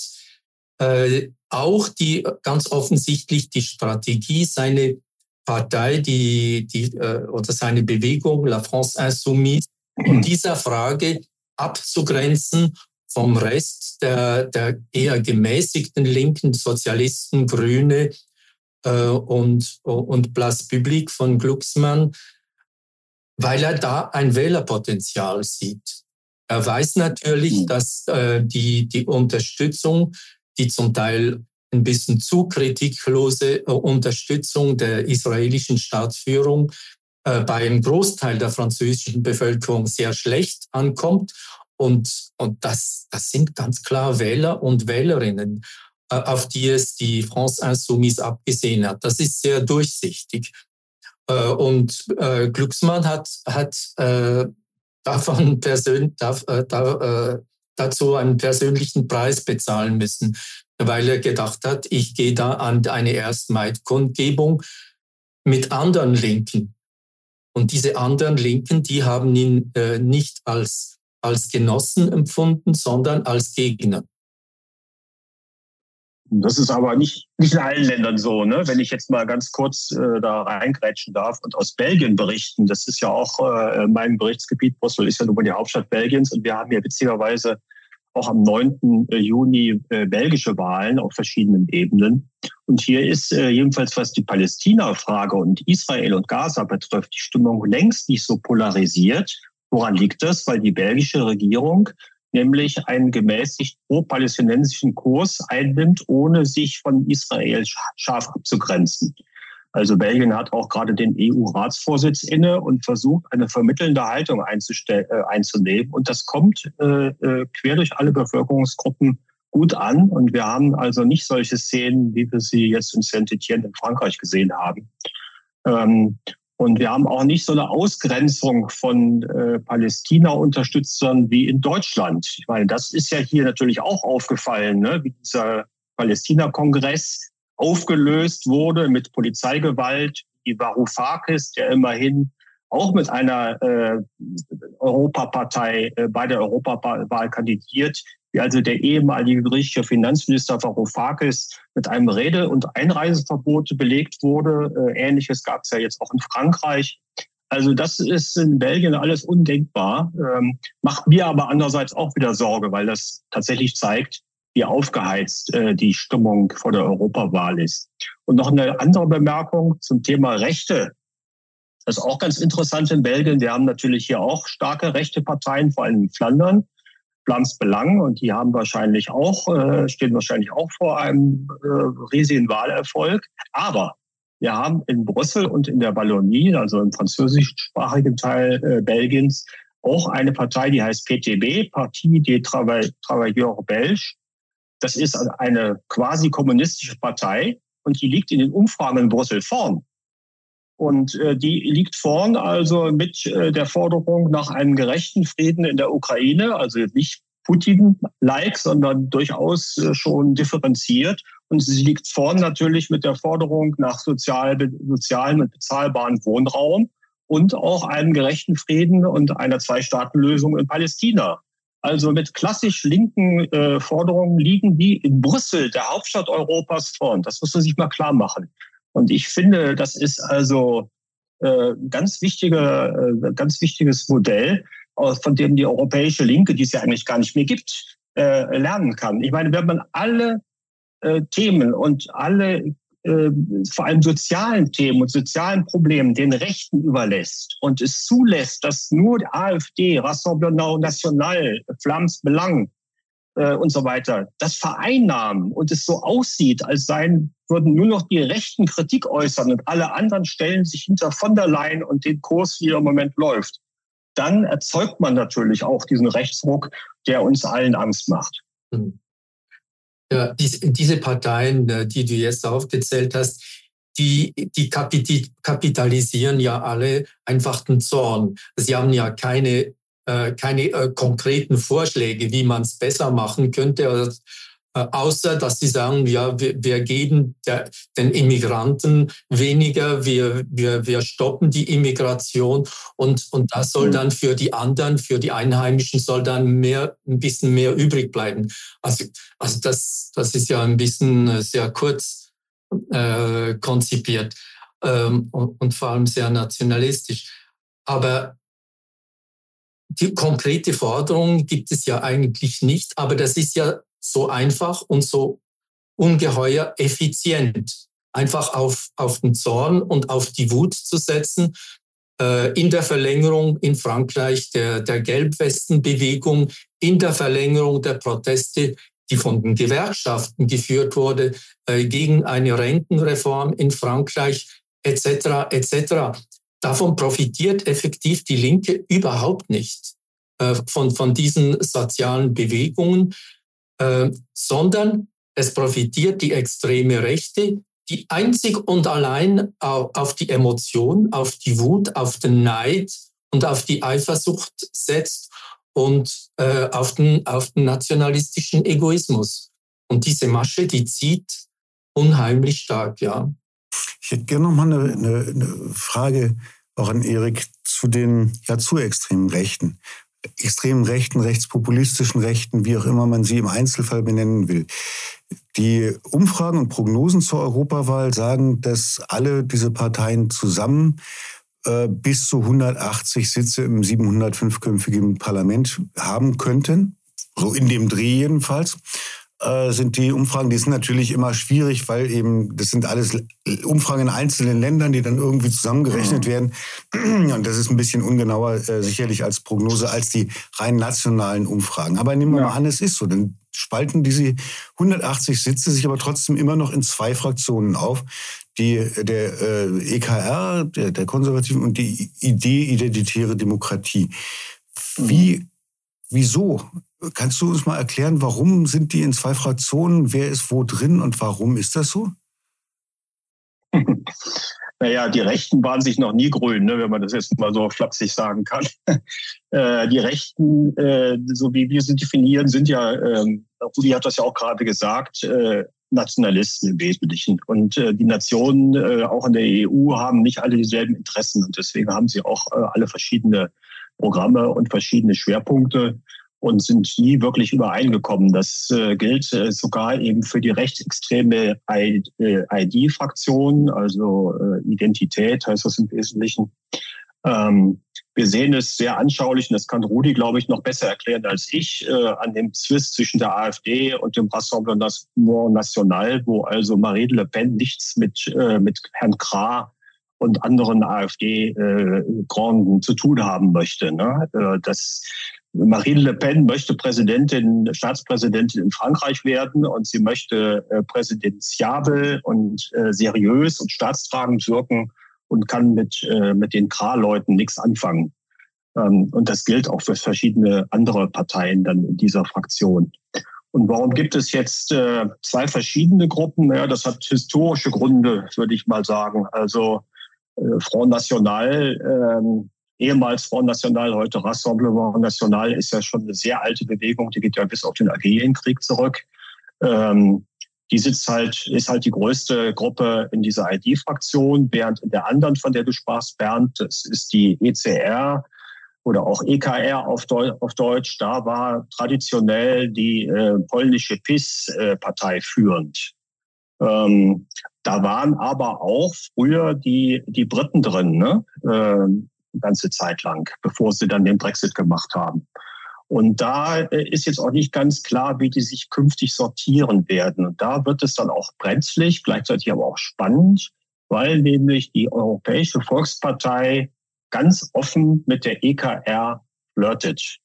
auch ganz offensichtlich die Strategie, seine Partei, oder seine Bewegung, La France Insoumise, in dieser Frage abzugrenzen vom Rest der eher gemäßigten linken Sozialisten, Grüne und Place Publique von Glucksmann, weil er da ein Wählerpotenzial sieht. Er weiß natürlich, dass die Unterstützung, die zum Teil ein bisschen zu kritiklose Unterstützung der israelischen Staatsführung bei einem Großteil der französischen Bevölkerung sehr schlecht ankommt. Und das sind ganz klar Wähler und Wählerinnen, auf die es die France Insoumise abgesehen hat. Das ist sehr durchsichtig. Und Glucksmann hat dazu einen persönlichen Preis bezahlen müssen, weil er gedacht hat, ich gehe da an eine 1. Mai-Kundgebung mit anderen Linken. Und diese anderen Linken, die haben ihn nicht als Genossen empfunden, sondern als Gegner. Das ist aber nicht in allen Ländern so, ne? Wenn ich jetzt mal ganz kurz da reingrätschen darf und aus Belgien berichten. Das ist ja auch mein Berichtsgebiet. Brüssel ist ja nun mal die Hauptstadt Belgiens und wir haben hier witzigerweise auch am 9. Juni belgische Wahlen auf verschiedenen Ebenen. Und hier ist jedenfalls, was die Palästina-Frage und Israel und Gaza betrifft, die Stimmung längst nicht so polarisiert. Woran liegt das? Weil die belgische Regierung nämlich einen gemäßigt pro-palästinensischen Kurs einnimmt, ohne sich von Israel scharf abzugrenzen. Also Belgien hat auch gerade den EU-Ratsvorsitz inne und versucht, eine vermittelnde Haltung einzunehmen. Und das kommt quer durch alle Bevölkerungsgruppen gut an. Und wir haben also nicht solche Szenen, wie wir sie jetzt in Saint-Étienne in Frankreich gesehen haben. Und wir haben auch nicht so eine Ausgrenzung von Palästina-Unterstützern wie in Deutschland. Ich meine, das ist ja hier natürlich auch aufgefallen, ne? Wie dieser Palästina-Kongress aufgelöst wurde mit Polizeigewalt, wie Varoufakis, der immerhin auch mit einer Europapartei bei der Europawahl kandidiert, wie also der ehemalige griechische Finanzminister Varoufakis mit einem Rede- und Einreiseverbot belegt wurde. Ähnliches gab es ja jetzt auch in Frankreich. Also das ist in Belgien alles undenkbar, macht mir aber andererseits auch wieder Sorge, weil das tatsächlich zeigt, wie aufgeheizt die Stimmung vor der Europawahl ist. Und noch eine andere Bemerkung zum Thema Rechte. Das ist auch ganz interessant in Belgien. Wir haben natürlich hier auch starke rechte Parteien, vor allem in Flandern, Vlaams Belang, und die haben wahrscheinlich auch, stehen wahrscheinlich auch vor einem riesigen Wahlerfolg. Aber wir haben in Brüssel und in der Wallonie, also im französischsprachigen Teil Belgiens, auch eine Partei, die heißt PTB, Parti des Travailleurs Belges. Das ist eine quasi kommunistische Partei und die liegt in den Umfragen in Brüssel vorn. Und die liegt vorn also mit der Forderung nach einem gerechten Frieden in der Ukraine, also nicht Putin-like, sondern durchaus schon differenziert. Und sie liegt vorn natürlich mit der Forderung nach sozialen und bezahlbaren Wohnraum und auch einem gerechten Frieden und einer Zwei-Staaten-Lösung in Palästina. Also mit klassisch linken Forderungen liegen die in Brüssel, der Hauptstadt Europas, vorn. Das muss man sich mal klar machen. Und ich finde, das ist also ganz wichtiges Modell, von dem die europäische Linke, die es ja eigentlich gar nicht mehr gibt, lernen kann. Ich meine, wenn man alle Themen und alle vor allem sozialen Themen und sozialen Problemen den Rechten überlässt und es zulässt, dass nur die AfD, Rassemblement National, Vlaams Belang und so weiter das vereinnahmen und es so aussieht, als würden nur noch die Rechten Kritik äußern und alle anderen stellen sich hinter von der Leyen und den Kurs, wie er im Moment läuft, dann erzeugt man natürlich auch diesen Rechtsruck, der uns allen Angst macht. Ja, diese Parteien, die du jetzt aufgezählt hast, die kapitalisieren ja alle einfach den Zorn. Sie haben ja keine konkreten Vorschläge, wie man es besser machen könnte, außer dass sie sagen, ja, wir geben den Immigranten weniger, wir stoppen die Immigration und das soll dann für die anderen, für die Einheimischen soll dann ein bisschen mehr übrig bleiben. Also das ist ja ein bisschen sehr kurz konzipiert und vor allem sehr nationalistisch. Aber die konkrete Forderung gibt es ja eigentlich nicht, aber das ist ja so einfach und so ungeheuer effizient. Einfach auf den Zorn und auf die Wut zu setzen. In der Verlängerung in Frankreich der Gelbwestenbewegung, in der Verlängerung der Proteste, die von den Gewerkschaften geführt wurde, gegen eine Rentenreform in Frankreich, etc., etc. Davon profitiert effektiv die Linke überhaupt nicht von diesen sozialen Bewegungen, sondern es profitiert die extreme Rechte, die einzig und allein auf die Emotion, auf die Wut, auf den Neid und auf die Eifersucht setzt und auf den nationalistischen Egoismus. Und diese Masche, die zieht unheimlich stark, ja. Ich hätte gerne noch mal eine Frage auch an Erik zu den zu extremen Rechten. Extremen Rechten, rechtspopulistischen Rechten, wie auch immer man sie im Einzelfall benennen will. Die Umfragen und Prognosen zur Europawahl sagen, dass alle diese Parteien zusammen bis zu 180 Sitze im 705-köpfigen Parlament haben könnten. So in dem Dreh jedenfalls. Sind die Umfragen, die sind natürlich immer schwierig, weil eben das sind alles Umfragen in einzelnen Ländern, die dann irgendwie zusammengerechnet werden. Und das ist ein bisschen ungenauer sicherlich als Prognose als die rein nationalen Umfragen. Aber nehmen wir mal an, es ist so. Dann spalten diese 180 Sitze sich aber trotzdem immer noch in 2 Fraktionen auf. Der EKR, der Konservativen und die Idee Identitäre Demokratie. Wieso? Kannst du uns mal erklären, warum sind die in 2 Fraktionen? Wer ist wo drin und warum ist das so? Naja, die Rechten waren sich noch nie grün, ne, wenn man das jetzt mal so flapsig sagen kann. Die Rechten, so wie wir sie definieren, sind ja, Rudi hat das ja auch gerade gesagt, Nationalisten im Wesentlichen. Und die Nationen, auch in der EU, haben nicht alle dieselben Interessen. Und deswegen haben sie auch alle verschiedene Programme und verschiedene Schwerpunkte und sind nie wirklich übereingekommen. Das gilt sogar eben für die rechtsextreme ID-Fraktion, also Identität heißt das im Wesentlichen. Wir sehen es sehr anschaulich, und das kann Rudi, glaube ich, noch besser erklären als ich, an dem Zwist zwischen der AfD und dem Rassemblement National, wo also Marine Le Pen nichts mit Herrn Krah und anderen AfD-Granden zu tun haben möchte. Ne? Marine Le Pen möchte Staatspräsidentin in Frankreich werden und sie möchte präsidentiabel und seriös und staatstragend wirken und kann mit den Krah-Leuten nichts anfangen. Und das gilt auch für verschiedene andere Parteien dann in dieser Fraktion. Und warum gibt es jetzt 2 verschiedene Gruppen? Naja, das hat historische Gründe, würde ich mal sagen. Also Front National, ehemals Front National, heute Rassemblement National, ist ja schon eine sehr alte Bewegung, die geht ja bis auf den Algerienkrieg zurück. Die ist halt die größte Gruppe in dieser ID-Fraktion, während in der anderen, von der du sprachst, Bernd, das ist die ECR oder auch EKR auf Deutsch, da war traditionell die polnische PiS-Partei führend. Da waren aber auch früher die Briten drin, ne? Eine ganze Zeit lang, bevor sie dann den Brexit gemacht haben. Und da ist jetzt auch nicht ganz klar, wie die sich künftig sortieren werden. Und da wird es dann auch brenzlig, gleichzeitig aber auch spannend, weil nämlich die Europäische Volkspartei ganz offen mit der EKR flirtet.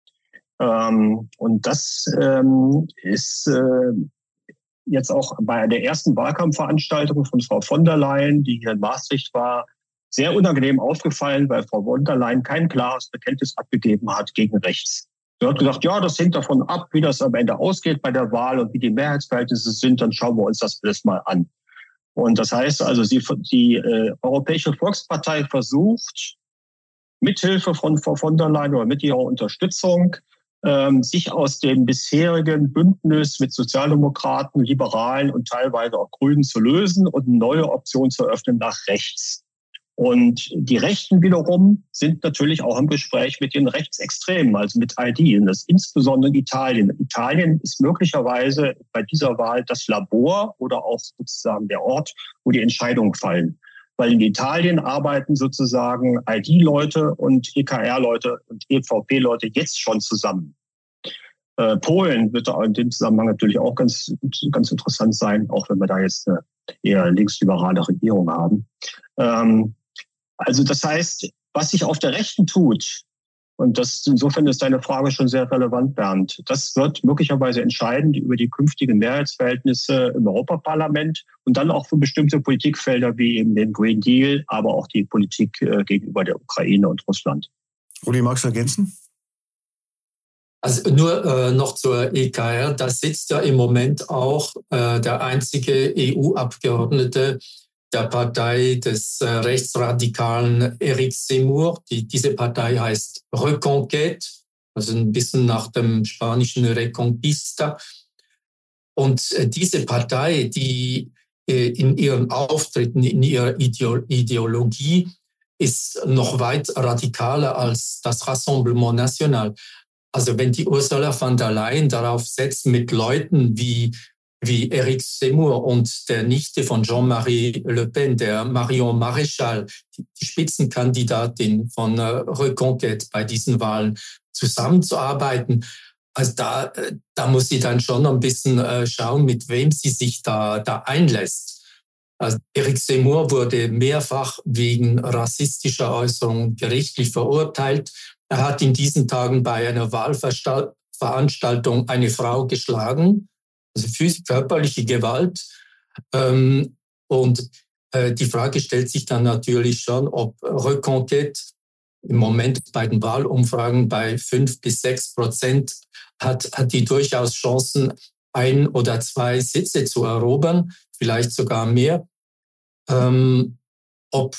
Und das ist jetzt auch bei der ersten Wahlkampfveranstaltung von Frau von der Leyen, die hier in Maastricht war, sehr unangenehm aufgefallen, weil Frau von der Leyen kein klares Bekenntnis abgegeben hat gegen rechts. Sie hat gesagt, ja, das hängt davon ab, wie das am Ende ausgeht bei der Wahl und wie die Mehrheitsverhältnisse sind, dann schauen wir uns das alles mal an. Und das heißt also, die Europäische Volkspartei versucht, mithilfe von Frau von der Leyen oder mit ihrer Unterstützung, sich aus dem bisherigen Bündnis mit Sozialdemokraten, Liberalen und teilweise auch Grünen zu lösen und eine neue Option zu eröffnen nach rechts. Und die Rechten wiederum sind natürlich auch im Gespräch mit den Rechtsextremen, also mit ID, und das insbesondere in Italien. Italien ist möglicherweise bei dieser Wahl das Labor oder auch sozusagen der Ort, wo die Entscheidungen fallen. Weil in Italien arbeiten sozusagen ID-Leute und EKR-Leute und EVP-Leute jetzt schon zusammen. Polen wird da in dem Zusammenhang natürlich auch ganz interessant sein, auch wenn wir da jetzt eine eher linksliberale Regierung haben. Also das heißt, was sich auf der Rechten tut, und insofern ist deine Frage schon sehr relevant, Bernd, das wird möglicherweise entscheiden über die künftigen Mehrheitsverhältnisse im Europaparlament und dann auch für bestimmte Politikfelder wie eben den Green Deal, aber auch die Politik gegenüber der Ukraine und Russland. Rudi, magst du ergänzen? Also nur noch zur EKR, da sitzt ja im Moment auch der einzige EU-Abgeordnete der Partei des rechtsradikalen Éric Zemmour. Diese Partei heißt Reconquête, also ein bisschen nach dem spanischen Reconquista. Und diese Partei, die in ihren Auftritten, in ihrer Ideologie, ist noch weit radikaler als das Rassemblement National. Also wenn die Ursula von der Leyen darauf setzt, mit Leuten wie Éric Zemmour und der Nichte von Jean-Marie Le Pen, der Marion Maréchal, die Spitzenkandidatin von Reconquête bei diesen Wahlen, zusammenzuarbeiten, Also da muss sie dann schon ein bisschen schauen, mit wem sie sich da einlässt. Also Eric Zemmour wurde mehrfach wegen rassistischer Äußerungen gerichtlich verurteilt. Er hat in diesen Tagen bei einer Wahlveranstaltung eine Frau geschlagen, also körperliche Gewalt. Und die Frage stellt sich dann natürlich schon, ob Reconquête im Moment bei den Wahlumfragen bei 5-6% hat die durchaus Chancen, 1 oder 2 Sitze zu erobern, vielleicht sogar mehr. Ob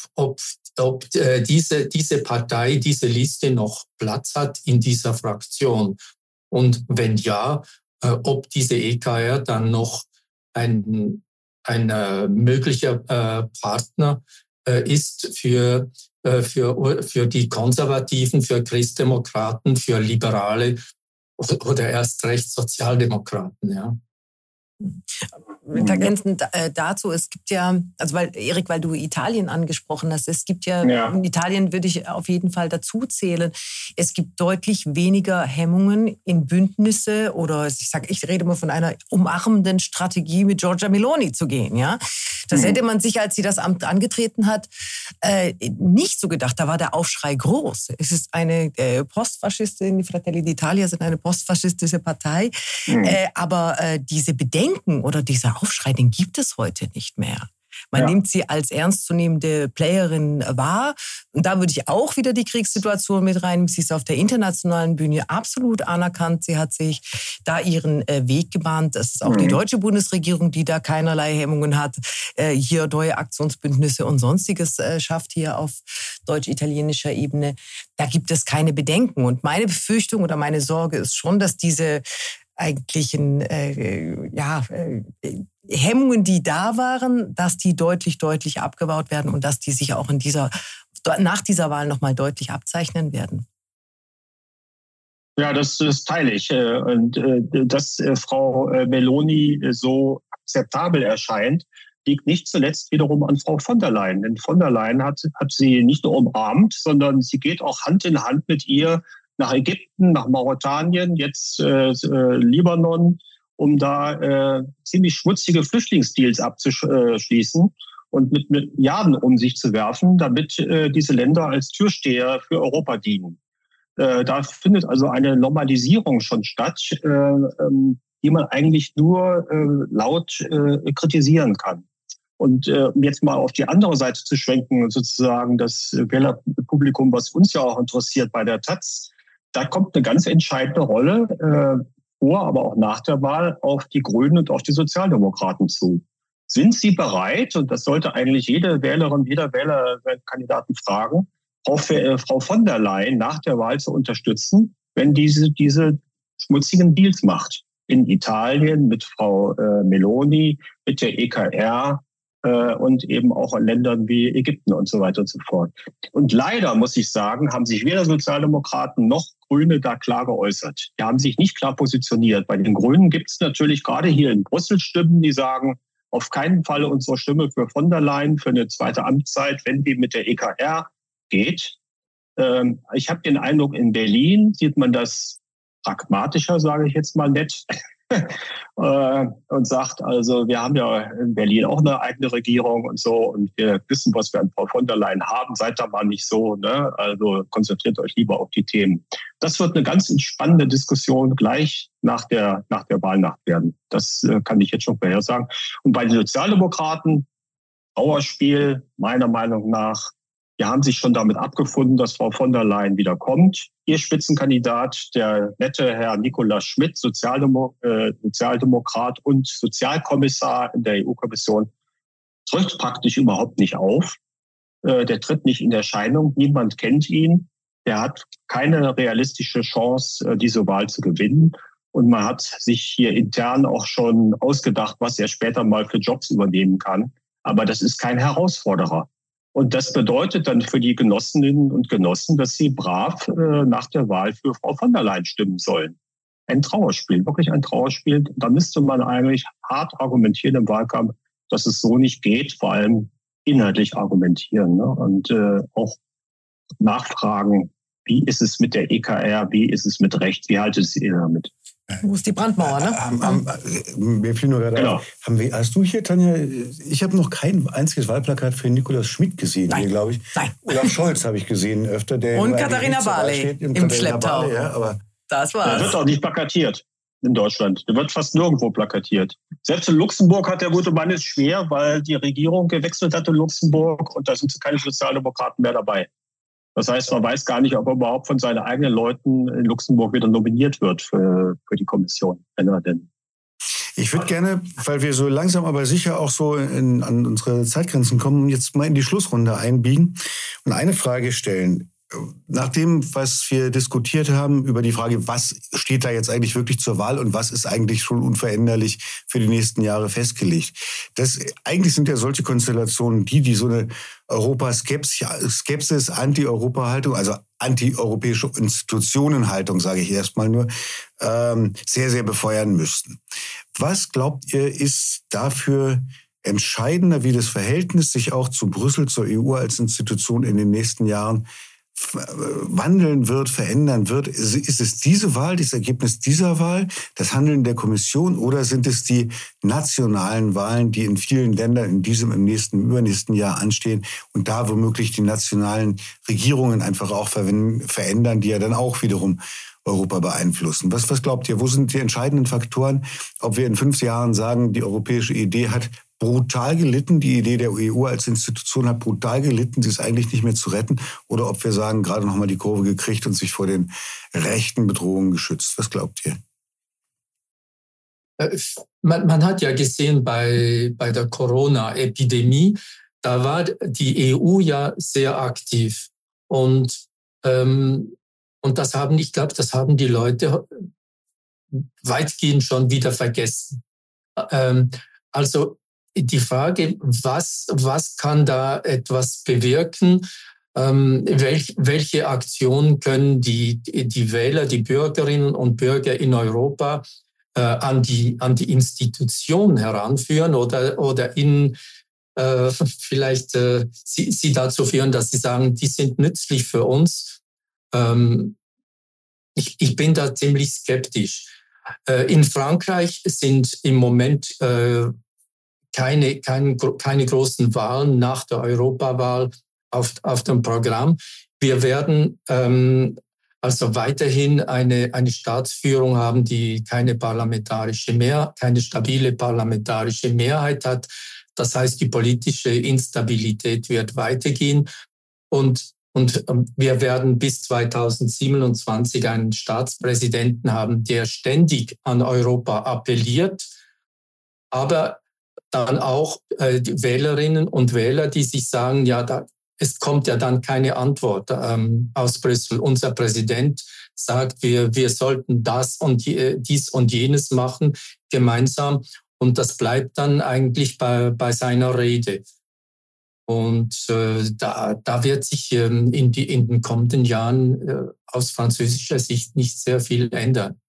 diese Partei, diese Liste noch Platz hat in dieser Fraktion. Und wenn ja, ob diese EKR dann noch ein möglicher Partner ist für die Konservativen, für Christdemokraten, für Liberale oder erst recht Sozialdemokraten, ja. Ergänzend dazu, es gibt ja, also Erik, weil du Italien angesprochen hast, es gibt ja, in Italien würde ich auf jeden Fall dazu zählen, es gibt deutlich weniger Hemmungen in Bündnisse oder ich rede mal von einer umarmenden Strategie mit Giorgia Meloni zu gehen, ja. Das hätte man sich, als sie das Amt angetreten hat, nicht so gedacht. Da war der Aufschrei groß. Es ist eine Postfaschistin, die Fratelli d'Italia sind eine postfaschistische Partei, aber diese Bedenken oder dieser Aufschrei, den gibt es heute nicht mehr. Man nimmt sie als ernstzunehmende Playerin wahr. Und da würde ich auch wieder die Kriegssituation mit rein. Sie ist auf der internationalen Bühne absolut anerkannt. Sie hat sich da ihren Weg gebahnt. Das ist auch die deutsche Bundesregierung, die da keinerlei Hemmungen hat, hier neue Aktionsbündnisse und Sonstiges schafft hier auf deutsch-italienischer Ebene. Da gibt es keine Bedenken. Und meine Befürchtung oder meine Sorge ist schon, dass diese eigentlichen Hemmungen, die da waren, dass die deutlich abgebaut werden und dass die sich auch nach dieser Wahl nochmal deutlich abzeichnen werden. Ja, das teile ich. Und dass Frau Meloni so akzeptabel erscheint, liegt nicht zuletzt wiederum an Frau von der Leyen. Denn von der Leyen hat sie nicht nur umarmt, sondern sie geht auch Hand in Hand mit ihr nach Ägypten, nach Mauretanien, jetzt Libanon, um da ziemlich schmutzige Flüchtlingsdeals abzuschließen und mit Milliarden um sich zu werfen, damit diese Länder als Türsteher für Europa dienen. Da findet also eine Normalisierung schon statt, die man eigentlich nur laut kritisieren kann. Und um jetzt mal auf die andere Seite zu schwenken, sozusagen das Wählerpublikum, was uns ja auch interessiert bei der Taz, da kommt eine ganz entscheidende Rolle vor, aber auch nach der Wahl auf die Grünen und auf die Sozialdemokraten zu. Sind sie bereit, und das sollte eigentlich jede Wählerin, jeder Wähler Kandidaten fragen, Frau von der Leyen nach der Wahl zu unterstützen, wenn diese schmutzigen Deals macht? In Italien mit Frau Meloni, mit der EKR und eben auch in Ländern wie Ägypten und so weiter und so fort. Und leider, muss ich sagen, haben sich weder Sozialdemokraten noch Grüne da klar geäußert. Die haben sich nicht klar positioniert. Bei den Grünen gibt es natürlich gerade hier in Brüssel Stimmen, die sagen, auf keinen Fall unsere Stimme für von der Leyen für eine zweite Amtszeit, wenn die mit der EKR geht. Ich habe den Eindruck, in Berlin sieht man das pragmatischer, sage ich jetzt mal nett, und sagt, also wir haben ja in Berlin auch eine eigene Regierung und so und wir wissen, was wir an Frau von der Leyen haben. Seid da mal nicht so, ne? Also konzentriert euch lieber auf die Themen. Das wird eine ganz spannende Diskussion gleich nach der Wahlnacht werden. Das kann ich jetzt schon vorhersagen. Und bei den Sozialdemokraten, Trauerspiel meiner Meinung nach, die haben sich schon damit abgefunden, dass Frau von der Leyen wieder kommt. Ihr Spitzenkandidat, der nette Herr Nicolas Schmidt, Sozialdemokrat und Sozialkommissar in der EU-Kommission, tritt praktisch überhaupt nicht auf. Der tritt nicht in Erscheinung. Niemand kennt ihn. Der hat keine realistische Chance, diese Wahl zu gewinnen. Und man hat sich hier intern auch schon ausgedacht, was er später mal für Jobs übernehmen kann. Aber das ist kein Herausforderer. Und das bedeutet dann für die Genossinnen und Genossen, dass sie brav nach der Wahl für Frau von der Leyen stimmen sollen. Ein Trauerspiel, wirklich ein Trauerspiel. Da müsste man eigentlich hart argumentieren im Wahlkampf, dass es so nicht geht, vor allem inhaltlich argumentieren, ne? Und auch nachfragen, wie ist es mit der EKR, wie ist es mit Recht, wie haltet ihr damit? Wo ist die Brandmauer, ne? Mir fiel nur gerade auf. Hast du hier, Tanja, ich habe noch kein einziges Wahlplakat für Nikolaus Schmid gesehen, hier, glaube ich. Nein. Olaf Scholz habe ich gesehen öfter. Und Katharina Barley im Schlepptau. Ja, aber das war's. Der wird auch nicht plakatiert in Deutschland. Der wird fast nirgendwo plakatiert. Selbst in Luxemburg hat der gute Mann es schwer, weil die Regierung gewechselt hat in Luxemburg und da sind keine Sozialdemokraten mehr dabei. Das heißt, man weiß gar nicht, ob er überhaupt von seinen eigenen Leuten in Luxemburg wieder nominiert wird für die Kommission. Wenn er denn. Ich würde gerne, weil wir so langsam aber sicher auch so an unsere Zeitgrenzen kommen, jetzt mal in die Schlussrunde einbiegen und eine Frage stellen. Nach dem, was wir diskutiert haben über die Frage, was steht da jetzt eigentlich wirklich zur Wahl und was ist eigentlich schon unveränderlich für die nächsten Jahre festgelegt. Eigentlich sind ja solche Konstellationen die so eine Europaskepsis, Anti-Europa-Haltung, also anti-europäische Institutionenhaltung, sage ich erstmal nur, sehr, sehr befeuern müssten. Was glaubt ihr, ist dafür entscheidender, wie das Verhältnis sich auch zu Brüssel, zur EU als Institution in den nächsten Jahren wandeln wird, verändern wird? Ist es diese Wahl, das Ergebnis dieser Wahl, das Handeln der Kommission, oder sind es die nationalen Wahlen, die in vielen Ländern in diesem, im nächsten, übernächsten Jahr anstehen und da womöglich die nationalen Regierungen einfach auch verändern, die ja dann auch wiederum Europa beeinflussen? Was glaubt ihr, wo sind die entscheidenden Faktoren, ob wir in 5 Jahren sagen, die europäische Idee hat brutal gelitten, die Idee der EU als Institution hat brutal gelitten, sie ist eigentlich nicht mehr zu retten, oder ob wir sagen, gerade noch mal die Kurve gekriegt und sich vor den rechten Bedrohungen geschützt? Was glaubt ihr? Man hat ja gesehen bei der Corona-Epidemie, da war die EU ja sehr aktiv und das haben die Leute weitgehend schon wieder vergessen. Also die Frage, was kann da etwas bewirken? Welche Aktionen können die Wähler, die Bürgerinnen und Bürger in Europa an die Institution heranführen oder ihnen vielleicht sie dazu führen, dass sie sagen, die sind nützlich für uns? Ich bin da ziemlich skeptisch. In Frankreich sind im Moment keine großen Wahlen nach der Europawahl auf dem Programm. Wir werden also weiterhin eine Staatsführung haben, die keine stabile parlamentarische Mehrheit hat. Das heißt, die politische Instabilität wird weitergehen und wir werden bis 2027 einen Staatspräsidenten haben, der ständig an Europa appelliert, aber dann auch die Wählerinnen und Wähler, die sich sagen, es kommt ja dann keine Antwort aus Brüssel. Unser Präsident sagt, wir sollten das und dies und jenes machen gemeinsam, und das bleibt dann eigentlich bei seiner Rede. Und da wird sich in den kommenden Jahren aus französischer Sicht nicht sehr viel ändern.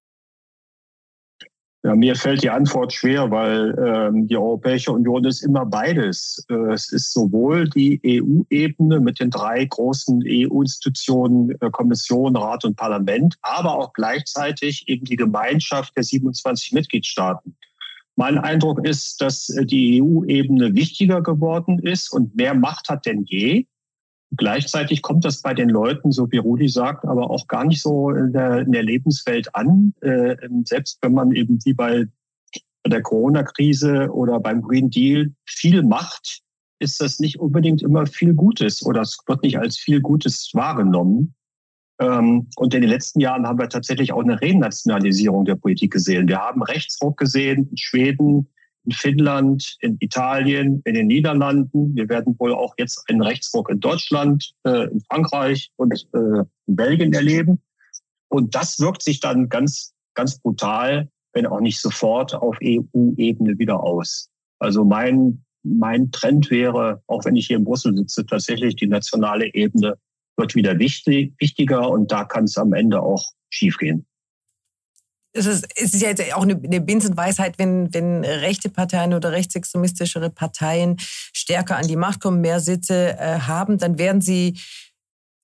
Ja, mir fällt die Antwort schwer, weil die Europäische Union ist immer beides. Es ist sowohl die EU-Ebene mit den 3 großen EU-Institutionen, Kommission, Rat und Parlament, aber auch gleichzeitig eben die Gemeinschaft der 27 Mitgliedstaaten. Mein Eindruck ist, dass die EU-Ebene wichtiger geworden ist und mehr Macht hat denn je. Gleichzeitig kommt das bei den Leuten, so wie Rudi sagt, aber auch gar nicht so in der Lebenswelt an. Selbst wenn man eben wie bei der Corona-Krise oder beim Green Deal viel macht, ist das nicht unbedingt immer viel Gutes oder es wird nicht als viel Gutes wahrgenommen. Und in den letzten Jahren haben wir tatsächlich auch eine Renationalisierung der Politik gesehen. Wir haben Rechtsruck gesehen in Schweden, in Finnland, in Italien, in den Niederlanden. Wir werden wohl auch jetzt einen Rechtsruck in Deutschland, in Frankreich und in Belgien erleben. Und das wirkt sich dann ganz, ganz brutal, wenn auch nicht sofort, auf EU-Ebene wieder aus. Also mein Trend wäre, auch wenn ich hier in Brüssel sitze, tatsächlich die nationale Ebene wird wieder wichtiger und da kann es am Ende auch schiefgehen. Es ist ja jetzt auch eine Binsenweisheit, wenn rechte Parteien oder rechtsextremistischere Parteien stärker an die Macht kommen, mehr Sitze haben, dann werden sie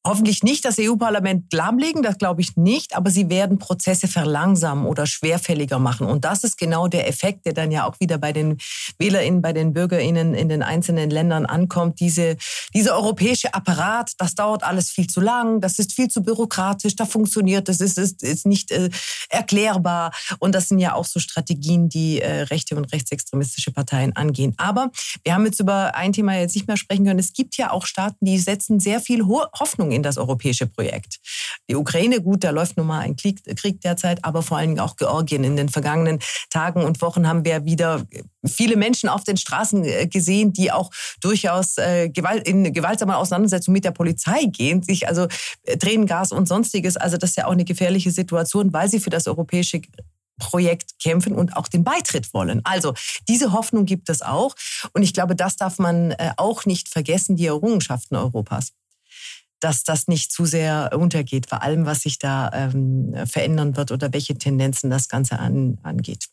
hoffentlich nicht das EU-Parlament lahmlegen, das glaube ich nicht, aber sie werden Prozesse verlangsamen oder schwerfälliger machen. Und das ist genau der Effekt, der dann ja auch wieder bei den WählerInnen, bei den BürgerInnen in den einzelnen Ländern ankommt. Dieser europäische Apparat, das dauert alles viel zu lang, das ist viel zu bürokratisch, da funktioniert, das ist nicht erklärbar. Und das sind ja auch so Strategien, die rechte und rechtsextremistische Parteien angehen. Aber wir haben jetzt über ein Thema jetzt nicht mehr sprechen können. Es gibt ja auch Staaten, die setzen sehr viel Hoffnung in das europäische Projekt. Die Ukraine, gut, da läuft nun mal ein Krieg derzeit, aber vor allen Dingen auch Georgien. In den vergangenen Tagen und Wochen haben wir wieder viele Menschen auf den Straßen gesehen, die auch durchaus in gewaltsamer Auseinandersetzung mit der Polizei gehen, sich also Tränengas und Sonstiges. Also das ist ja auch eine gefährliche Situation, weil sie für das europäische Projekt kämpfen und auch den Beitritt wollen. Also diese Hoffnung gibt es auch. Und ich glaube, das darf man auch nicht vergessen, die Errungenschaften Europas. Dass das nicht zu sehr untergeht, vor allem was sich da verändern wird oder welche Tendenzen das Ganze angeht.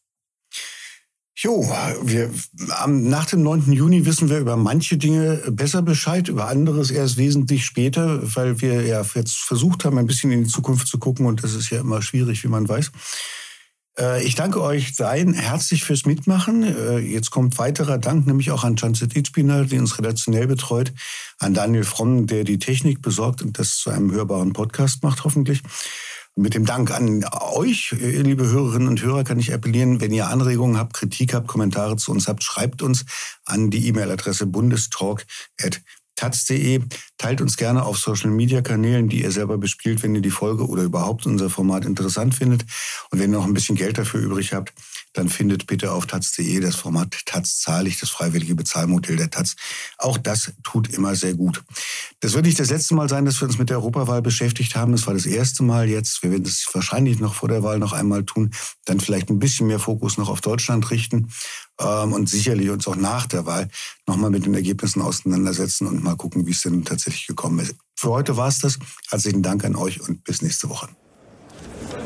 Jo, nach dem 9. Juni wissen wir über manche Dinge besser Bescheid, über anderes erst wesentlich später, weil wir ja jetzt versucht haben, ein bisschen in die Zukunft zu gucken und das ist ja immer schwierig, wie man weiß. Ich danke euch dreien herzlich fürs Mitmachen. Jetzt kommt weiterer Dank, nämlich auch an Canset Itspina, die uns redaktionell betreut, an Daniel Fromm, der die Technik besorgt und das zu einem hörbaren Podcast macht, hoffentlich. Mit dem Dank an euch, liebe Hörerinnen und Hörer, kann ich appellieren, wenn ihr Anregungen habt, Kritik habt, Kommentare zu uns habt, schreibt uns an die E-Mail-Adresse bundestalk@taz.de. Teilt uns gerne auf Social-Media-Kanälen, die ihr selber bespielt, wenn ihr die Folge oder überhaupt unser Format interessant findet. Und wenn ihr noch ein bisschen Geld dafür übrig habt, dann findet bitte auf taz.de das Format Taz zahlig, das freiwillige Bezahlmodell der Taz. Auch das tut immer sehr gut. Das wird nicht das letzte Mal sein, dass wir uns mit der Europawahl beschäftigt haben. Das war das erste Mal jetzt. Wir werden es wahrscheinlich noch vor der Wahl noch einmal tun. Dann vielleicht ein bisschen mehr Fokus noch auf Deutschland richten. Und sicherlich uns auch nach der Wahl nochmal mit den Ergebnissen auseinandersetzen und mal gucken, wie es denn tatsächlich gekommen ist. Für heute war es das. Herzlichen Dank an euch und bis nächste Woche.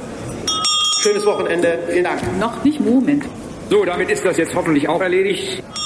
Schönes Wochenende. Vielen Dank. Noch nicht, Moment. So, damit ist das jetzt hoffentlich auch erledigt.